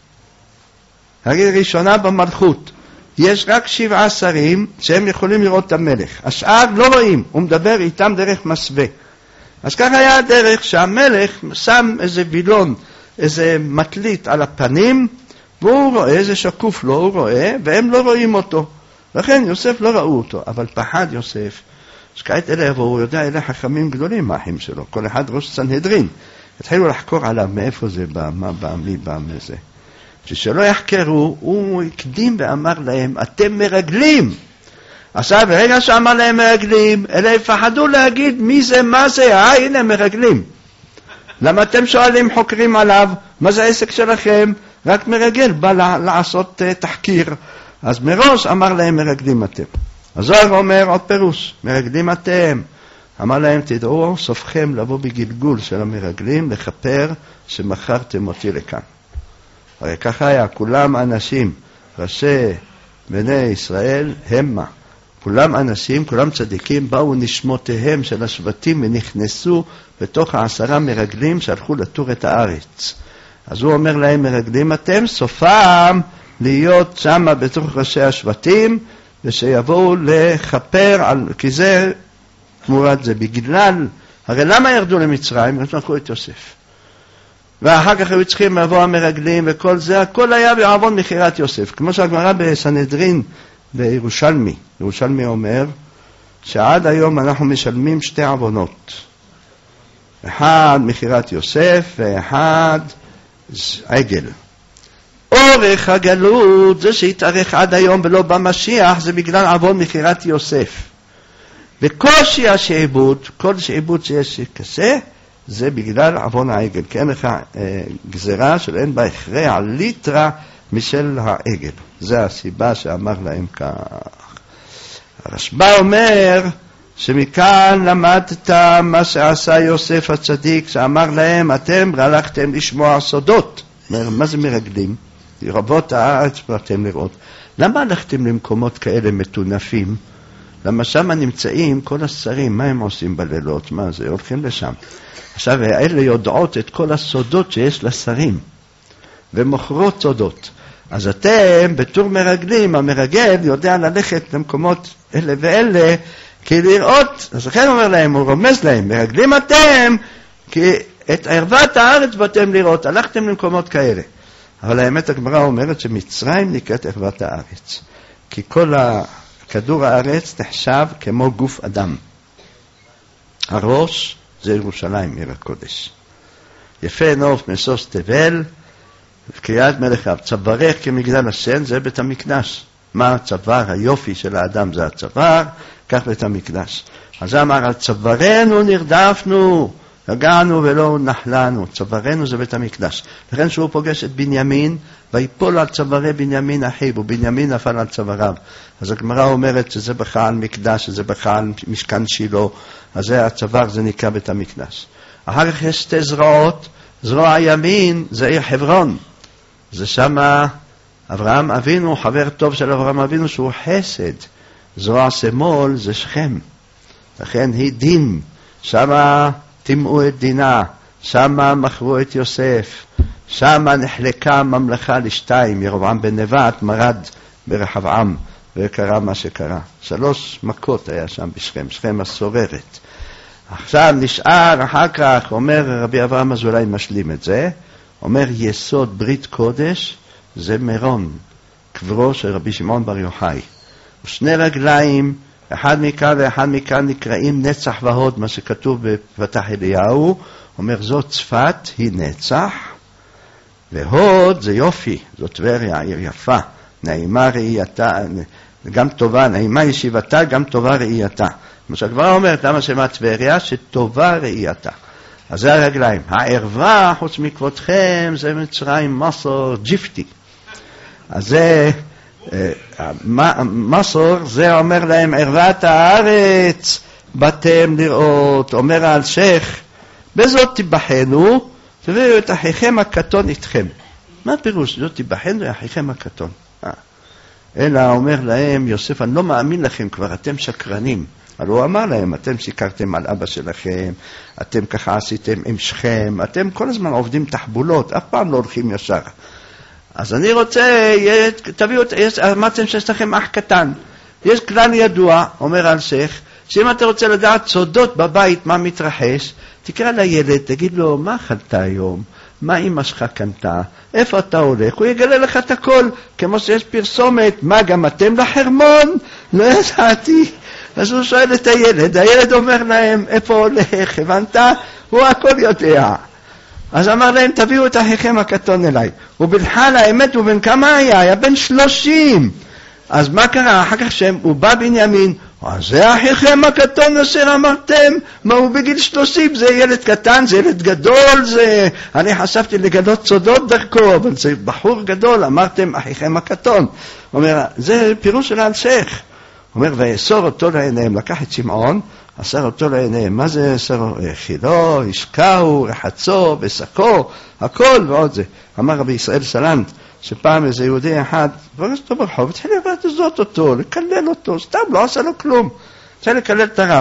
הראשונה במלכות. יש רק 7 שרים שהם יכולים לראות את המלך. השאר לא רואים, הוא מדבר איתם דרך מסווה. אז כך היה הדרך שהמלך שם איזה וילון, איזה מטלית על הפנים, והוא רואה, זה שקוף לו, הוא רואה, והם לא רואים אותו. לכן יוסף לא ראו אותו, אבל פחד יוסף. שכעת אלה יבואו, הוא יודע, אלה חכמים גדולים, האחים שלו, כל אחד ראש סנהדרין. התחילו לחקור עליו, מאיפה זה בא, מה בא, מי בא מזה. כשלא יחקרו, הוא הקדים ואמר להם, אתם מרגלים. עכשיו, ברגע שאמר להם מרגלים, אלה יפחדו להגיד מי זה, מה זה, הנה מרגלים. למה אתם שואלים, חוקרים עליו, מה זה העסק שלכם? רק מרגל בא לעשות תחקיר. אז מראש אמר להם מרגלים אתם. הזוהר אומר עוד פירוש, מרגלים אתם. אמר להם, תדעו, סופכם לבוא בגלגול של המרגלים, לכפר שמכרתם אותי לכאן. הרי ככה היה, כולם אנשים, ראשי בני ישראל, המה. כולם אנשים, כולם צדיקים, באו נשמותיהם של השבטים ונכנסו בתוך 10 מרגלים שהלכו לתור את הארץ. אז הוא אומר להם, מרגלים אתם, סופם להיות שם בתוך ראשי השבטים, ושיבואו לכפר, כי זה תמורת זה, בגלל, הרי למה ירדו למצרים? רצו לקחו את יוסף. ואחר כך היו צריכים לבוא המרגלים וכל זה, הכל היה בעוון מכירת יוסף. כמו שהגמרא בסנהדרין בירושלמי, ירושלמי אומר שעד היום אנחנו משלמים 2 עוונות. אחד מכירת יוסף ואחד עגל. אורך הגלות, זה שהתארך עד היום ולא במשיח, זה בגלל עוון מכירת יוסף. וקושי השעבוד, כל שעבוד שיש כזה, זה בגלל עוון העגל, כי אין לך גזרה של אין בה הכרע ליטרה משל העגל. זה הסיבה שאמר להם כך. הרשב"א אומר שמכאן למדת מה שעשה יוסף הצדיק, שאמר להם, אתם הלכתם לשמוע סודות. מה זה מרגלים? רבות הארץ באתם לראות. למה הלכתם למקומות כאלה מתונפים? למה שם נמצאים כל השרים, מה הם עושים בלילות? מה זה? הולכים לשם. עכשיו, האלה יודעות את כל הסודות שיש לשרים, ומוכרות סודות. אז אתם, בתור מרגלים, המרגל יודע ללכת למקומות אלה ואלה, כי לראות, אז לכן אומר להם, הוא רומז להם, מרגלים אתם, כי את ערוות הארץ באתם לראות, הלכתם למקומות כאלה. אבל האמת הגמרא אומרת שמצרים נקראת ערוות הארץ, כי כל כדור הארץ נחשב כמו גוף אדם. הראש זה ירושלים, עיר הקודש. יפה נוף משוש תבל, קריאת מלך אב. צווארך כמגדל השן, זה בית המקדש. מה הצוואר? היופי של האדם זה הצוואר, כך בית המקדש. אז אמר, על צווארנו נרדפנו, הגענו ולא נחלנו, צווארנו זה בית המקדש. לכן שהוא פוגש את בנימין, ויפול על צווארי בנימין אחיו, ובנימין נפל על צוואריו. אז הגמרא אומרת שזה בכלל מקדש, שזה בכלל משכן שילה, אז זה הצוואר, זה נקרא בית המקדש. אחר כך יש שתי זרועות, זרוע הימין זה עיר חברון. זה שמה אברהם אבינו, חבר טוב של אברהם אבינו שהוא חסד. זרוע שמאל זה שכם. לכן היא דין. שמה תימאו את דינה, שמה מכרו את יוסף, שמה נחלקה ממלכה לשתיים. ירבעם בן נבט מרד ברחבעם וקרה מה שקרה. 3 מכות היה שם בשכם, שכם הסוררת. עכשיו נשאר אחר כך, אומר רבי אברהם אזולאי משלים את זה, אומר יסוד ברית קודש זה מירון, קברו של רבי שמעון בר יוחאי. 2 רגליים, אחד מכאן ואחד מכאן נקראים נצח והוד, מה שכתוב בפתח אליהו, אומר זאת צפת היא נצח, והוד זה יופי, זאת טבריה, עיר יפה, נעימה ראייתה, גם טובה, נעימה ישיבתה, גם טובה ראייתה. מה שהגמרא אומרת, למה שמה טבריה? שטובה ראייתה. אז זה הרגליים. הערווה, חוץ מכבודכם, זה מצרים, מסור, ג'יפטי. אז זה, מסור, זה אומר להם, ערוות הארץ, באתם לראות, אומר על שייך, בזאת תיבחנו, תביאו את אחיכם הקטון איתכם. מה הפירוש? זאת תיבחנו, אחיכם הקטון. אלא אומר להם, יוסף, אני לא מאמין לכם כבר, אתם שקרנים. אבל הוא אמר להם, אתם שיקרתם על אבא שלכם, אתם ככה עשיתם עם שכם, אתם כל הזמן עובדים תחבולות, אף פעם לא הולכים ישר. אז אני רוצה, תביאו, אמרתם שיש לכם אח קטן. יש כלל ידוע, אומר על שייך, שאם אתה רוצה לדעת סודות בבית, מה מתרחש, תקרא לילד, תגיד לו, מה אכלת היום? מה אמא שלך קנתה? איפה אתה הולך? הוא יגלה לך את הכל, כמו שיש פרסומת, מה גם אתם לחרמון? לא ידעתי. אז הוא שואל את הילד, הילד אומר להם, איפה הולך? הבנת? הוא הכל יודע. אז אמר להם, תביאו את אחיכם הקטון אליי. ובלחל האמת הוא בן כמה היה בן 30. אז מה קרה? אחר כך שהוא בא בנימין, זה אחיכם הקטון אשר אמרתם, מה הוא בגיל 30? זה ילד קטן, זה ילד גדול, זה... אני חשבתי לגלות סודות דרכו, אבל זה בחור גדול, אמרתם אחיכם הקטון. אומר, זה פירוש של אלשיך. אומר, ויסור אותו לעיניהם, לקח את שמעון, אסר אותו לעיניהם. מה זה אסר? חילו, השקעו, רחצו, בסקו, הכל ועוד זה. אמר רבי ישראל סלנט, שפעם איזה יהודי אחד, פגש אותו ברחוב, התחיל לבזות אותו, לקלל אותו, סתם לא עשה לו כלום. התחיל לקלל את הרב.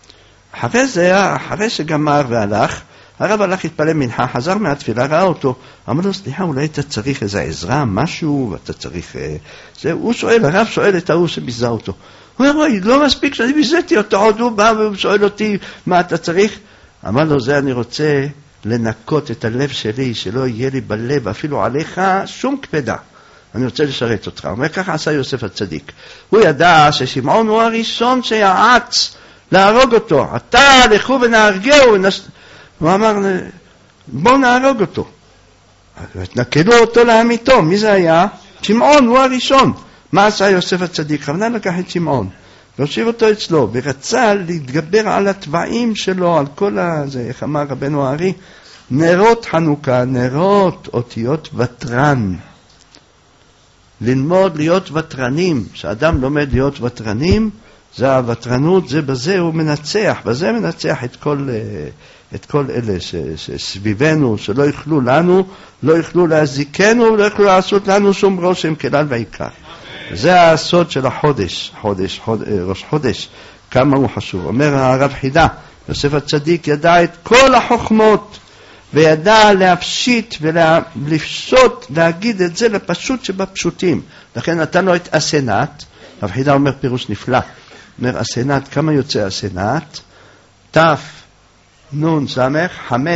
אחרי שגמר והלך, הרב הלך להתפלל מנחה, חזר מהתפילה, ראה אותו, אמר לו, סליחה, אולי אתה צריך איזה עזרה, משהו, ואתה צריך... הוא שואל, הרב שואל את ההוא שביזה אותו. הוא אומר, לא מספיק שאני ביזיתי אותו, עוד הוא בא והוא שואל אותי, מה אתה צריך? אמר לו, זה אני רוצה לנקות את הלב שלי, שלא יהיה לי בלב, אפילו עליך, שום כבדה. אני רוצה לשרת אותך. הוא אומר, ככה עשה יוסף הצדיק. הוא ידע ששמעון הוא הראשון שיעץ להרוג אותו. אתה, לכו ונהרגהו, הוא אמר, בוא נהרוג אותו. נקדו אותו לעמיתו. מי זה היה? שמעון הוא הראשון. מה עשה יוסף הצדיק? חבנה לקח את שמעון, והושיב אותו אצלו, ורצה להתגבר על הטבעים שלו, על כל הזה, איך אמר רבנו הארי, נרות חנוכה, נרות אותיות וטרן. ללמוד להיות וטרנים, שאדם לומד להיות וטרנים, זה הוטרנות, זה בזה הוא מנצח, בזה מנצח את כל אלה שסביבנו, שלא יוכלו לנו, לא יוכלו להזיקנו, לא יוכלו לעשות לנו שום רושם כלל ועיקר. זה הסוד של החודש, ראש חודש, כמה הוא חשוב. אומר הרב חידה, יוסף הצדיק ידע את כל החוכמות, וידע להפשיט ולפשוט, להגיד את זה לפשוט שבפשוטים. לכן נתן לו את הסנט, הרב חידה אומר פירוש נפלא, אומר הסנט, כמה יוצא הסנט? תף נון סמך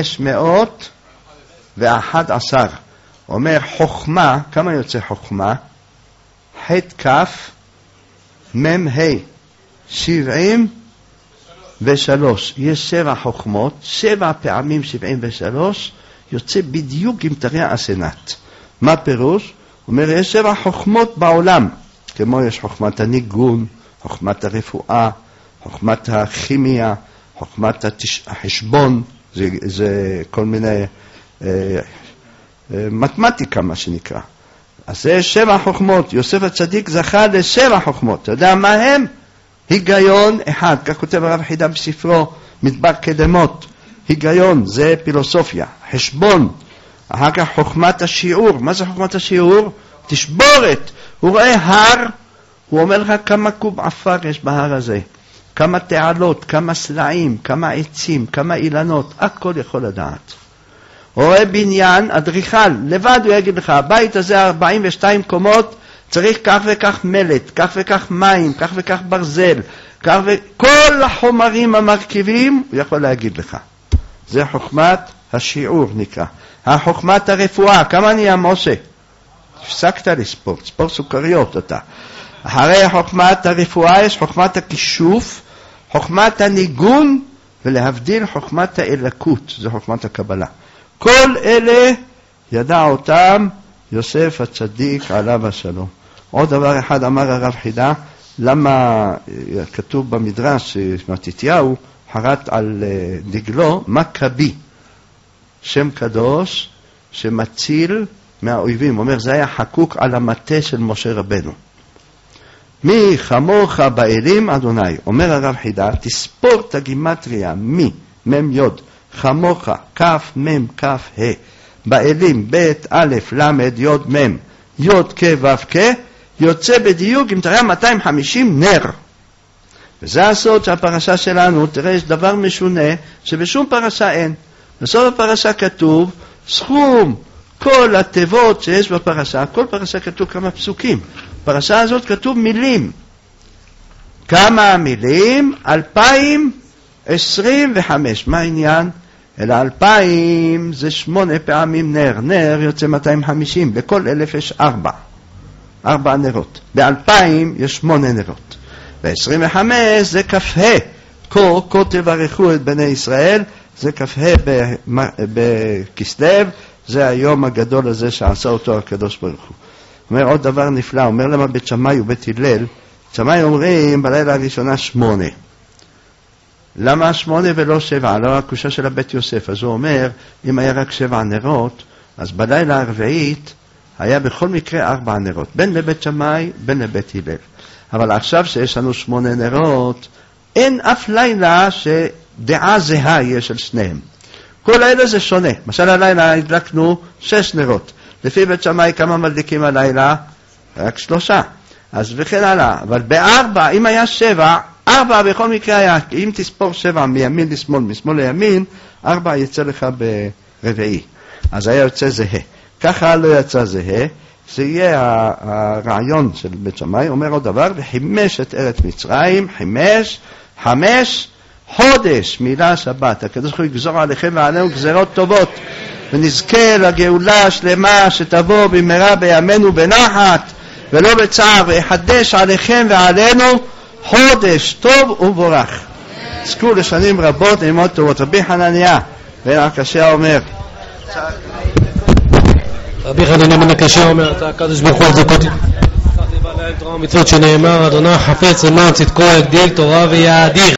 511. אומר חוכמה, כמה יוצא חוכמה? חית כף מם ה' 73. יש 7 חוכמות, 7 פעמים 73, יוצא בדיוק עם תרי הסנט. מה פירוש? אומר, יש 7 חוכמות בעולם, כמו יש חוכמת הניגון, חוכמת הרפואה, חוכמת הכימיה, חוכמת החשבון, זה כל מיני מתמטיקה מה שנקרא. אז זה 7 חוכמות, יוסף הצדיק זכה ל7 חוכמות. אתה יודע מה הם? היגיון אחד, כך כותב הרב חידה בספרו מדבר קדמות. היגיון זה פילוסופיה, חשבון, אחר כך חוכמת השיעור. מה זה חוכמת השיעור? תשבורת. הוא רואה הר, הוא אומר לך כמה קוב עפר יש בהר הזה, כמה תעלות, כמה סלעים, כמה עצים, כמה אילנות, הכל יכול לדעת. הוא רואה בניין, אדריכל, לבד הוא יגיד לך, הבית הזה 42 קומות, צריך כך וכך מלט, כך וכך מים, כך וכך ברזל, כל החומרים המרכיבים הוא יכול להגיד לך. זה חוכמת השיעור נקרא. החוכמת הרפואה, כמה נהיה משה? הפסקת לספור, ספור סוכריות אתה. אחרי חוכמת הרפואה יש חוכמת הכישוף, חוכמת הניגון, ולהבדיל חוכמת האלקות, זה חוכמת הקבלה. כל אלה ידע אותם יוסף הצדיק עליו השלום. עוד דבר אחד אמר הרב חידה, למה כתוב במדרש שמתתיהו חרט על דגלו מכבי, שם קדוש שמציל מהאויבים. אומר זה היה חקוק על המטה של משה רבנו. מי חמוך באלים אדוני. אומר הרב חידה, תספור את הגימטריה מי מם יוד חמוך כף מם כף ה באלים בית א' למד יוד מם יוד כ' ו' כ' יוצא בדיוק אם תראה 250 נר. וזה הסוד שהפרשה שלנו. תראה, יש דבר משונה שבשום פרשה אין. בסוף הפרשה כתוב סכום כל התיבות שיש בפרשה. כל פרשה כתוב כמה פסוקים. בפרשה הזאת כתוב מילים. כמה מילים? 2025. מה העניין? אלא 2000 זה 8 פעמים נר. נר יוצא 250. בכל 1000 יש 4 נרות. ב2000 יש 8 נרות. ב25 זה כ"ה. כה תברכו את בני ישראל. זה כ"ה בכסלו. זה היום הגדול הזה שעשה אותו הקדוש ברוך הוא. אומר עוד דבר נפלא. אומר למה בית שמאי ובית הלל, שמאי אומרים בלילה הראשונה 8. למה 8 ולא 7? לא הקושה של הבית יוסף. אז הוא אומר, אם היה רק 7 נרות, אז בלילה הרביעית היה בכל מקרה 4 נרות, בין לבית שמאי, בין לבית הלל. אבל עכשיו שיש לנו 8 נרות, אין אף לילה שדעה זהה יש של שניהם. כל לילה זה שונה. למשל הלילה הדלקנו 6 נרות. לפי בית שמאי כמה מדליקים הלילה? רק 3. אז וכן הלאה. אבל ב4, אם היה 7, 4 בכל מקרה היה, אם תספור 7 מימין לשמאל, משמאל לימין, 4 יצא לך ברביעי. אז היה יוצא זהה. ככה לא יצא זהה. זה יהיה הרעיון של בית שמאי. אומר עוד דבר, וחימש את ארץ מצרים, 5 חודש מילה שבת. הקדוש ברוך הוא יגזור עליכם ועלינו גזרות טובות, ונזכה לגאולה שלמה שתבוא במהרה בימינו בנחת ולא בצער, ויחדש עליכם ועלינו חודש טוב ומבורך. זכו לשנים רבות ללמוד טובות. רבי חנניה בן עקשיא אומר, רבי חנניה בן עקשיא אומר, אתה הקדוש ברוך הוא צדקות לבעלי תורה ומצוות, שנאמר אדוני חפץ למען צדקו יגדיל תורה ויאדיר.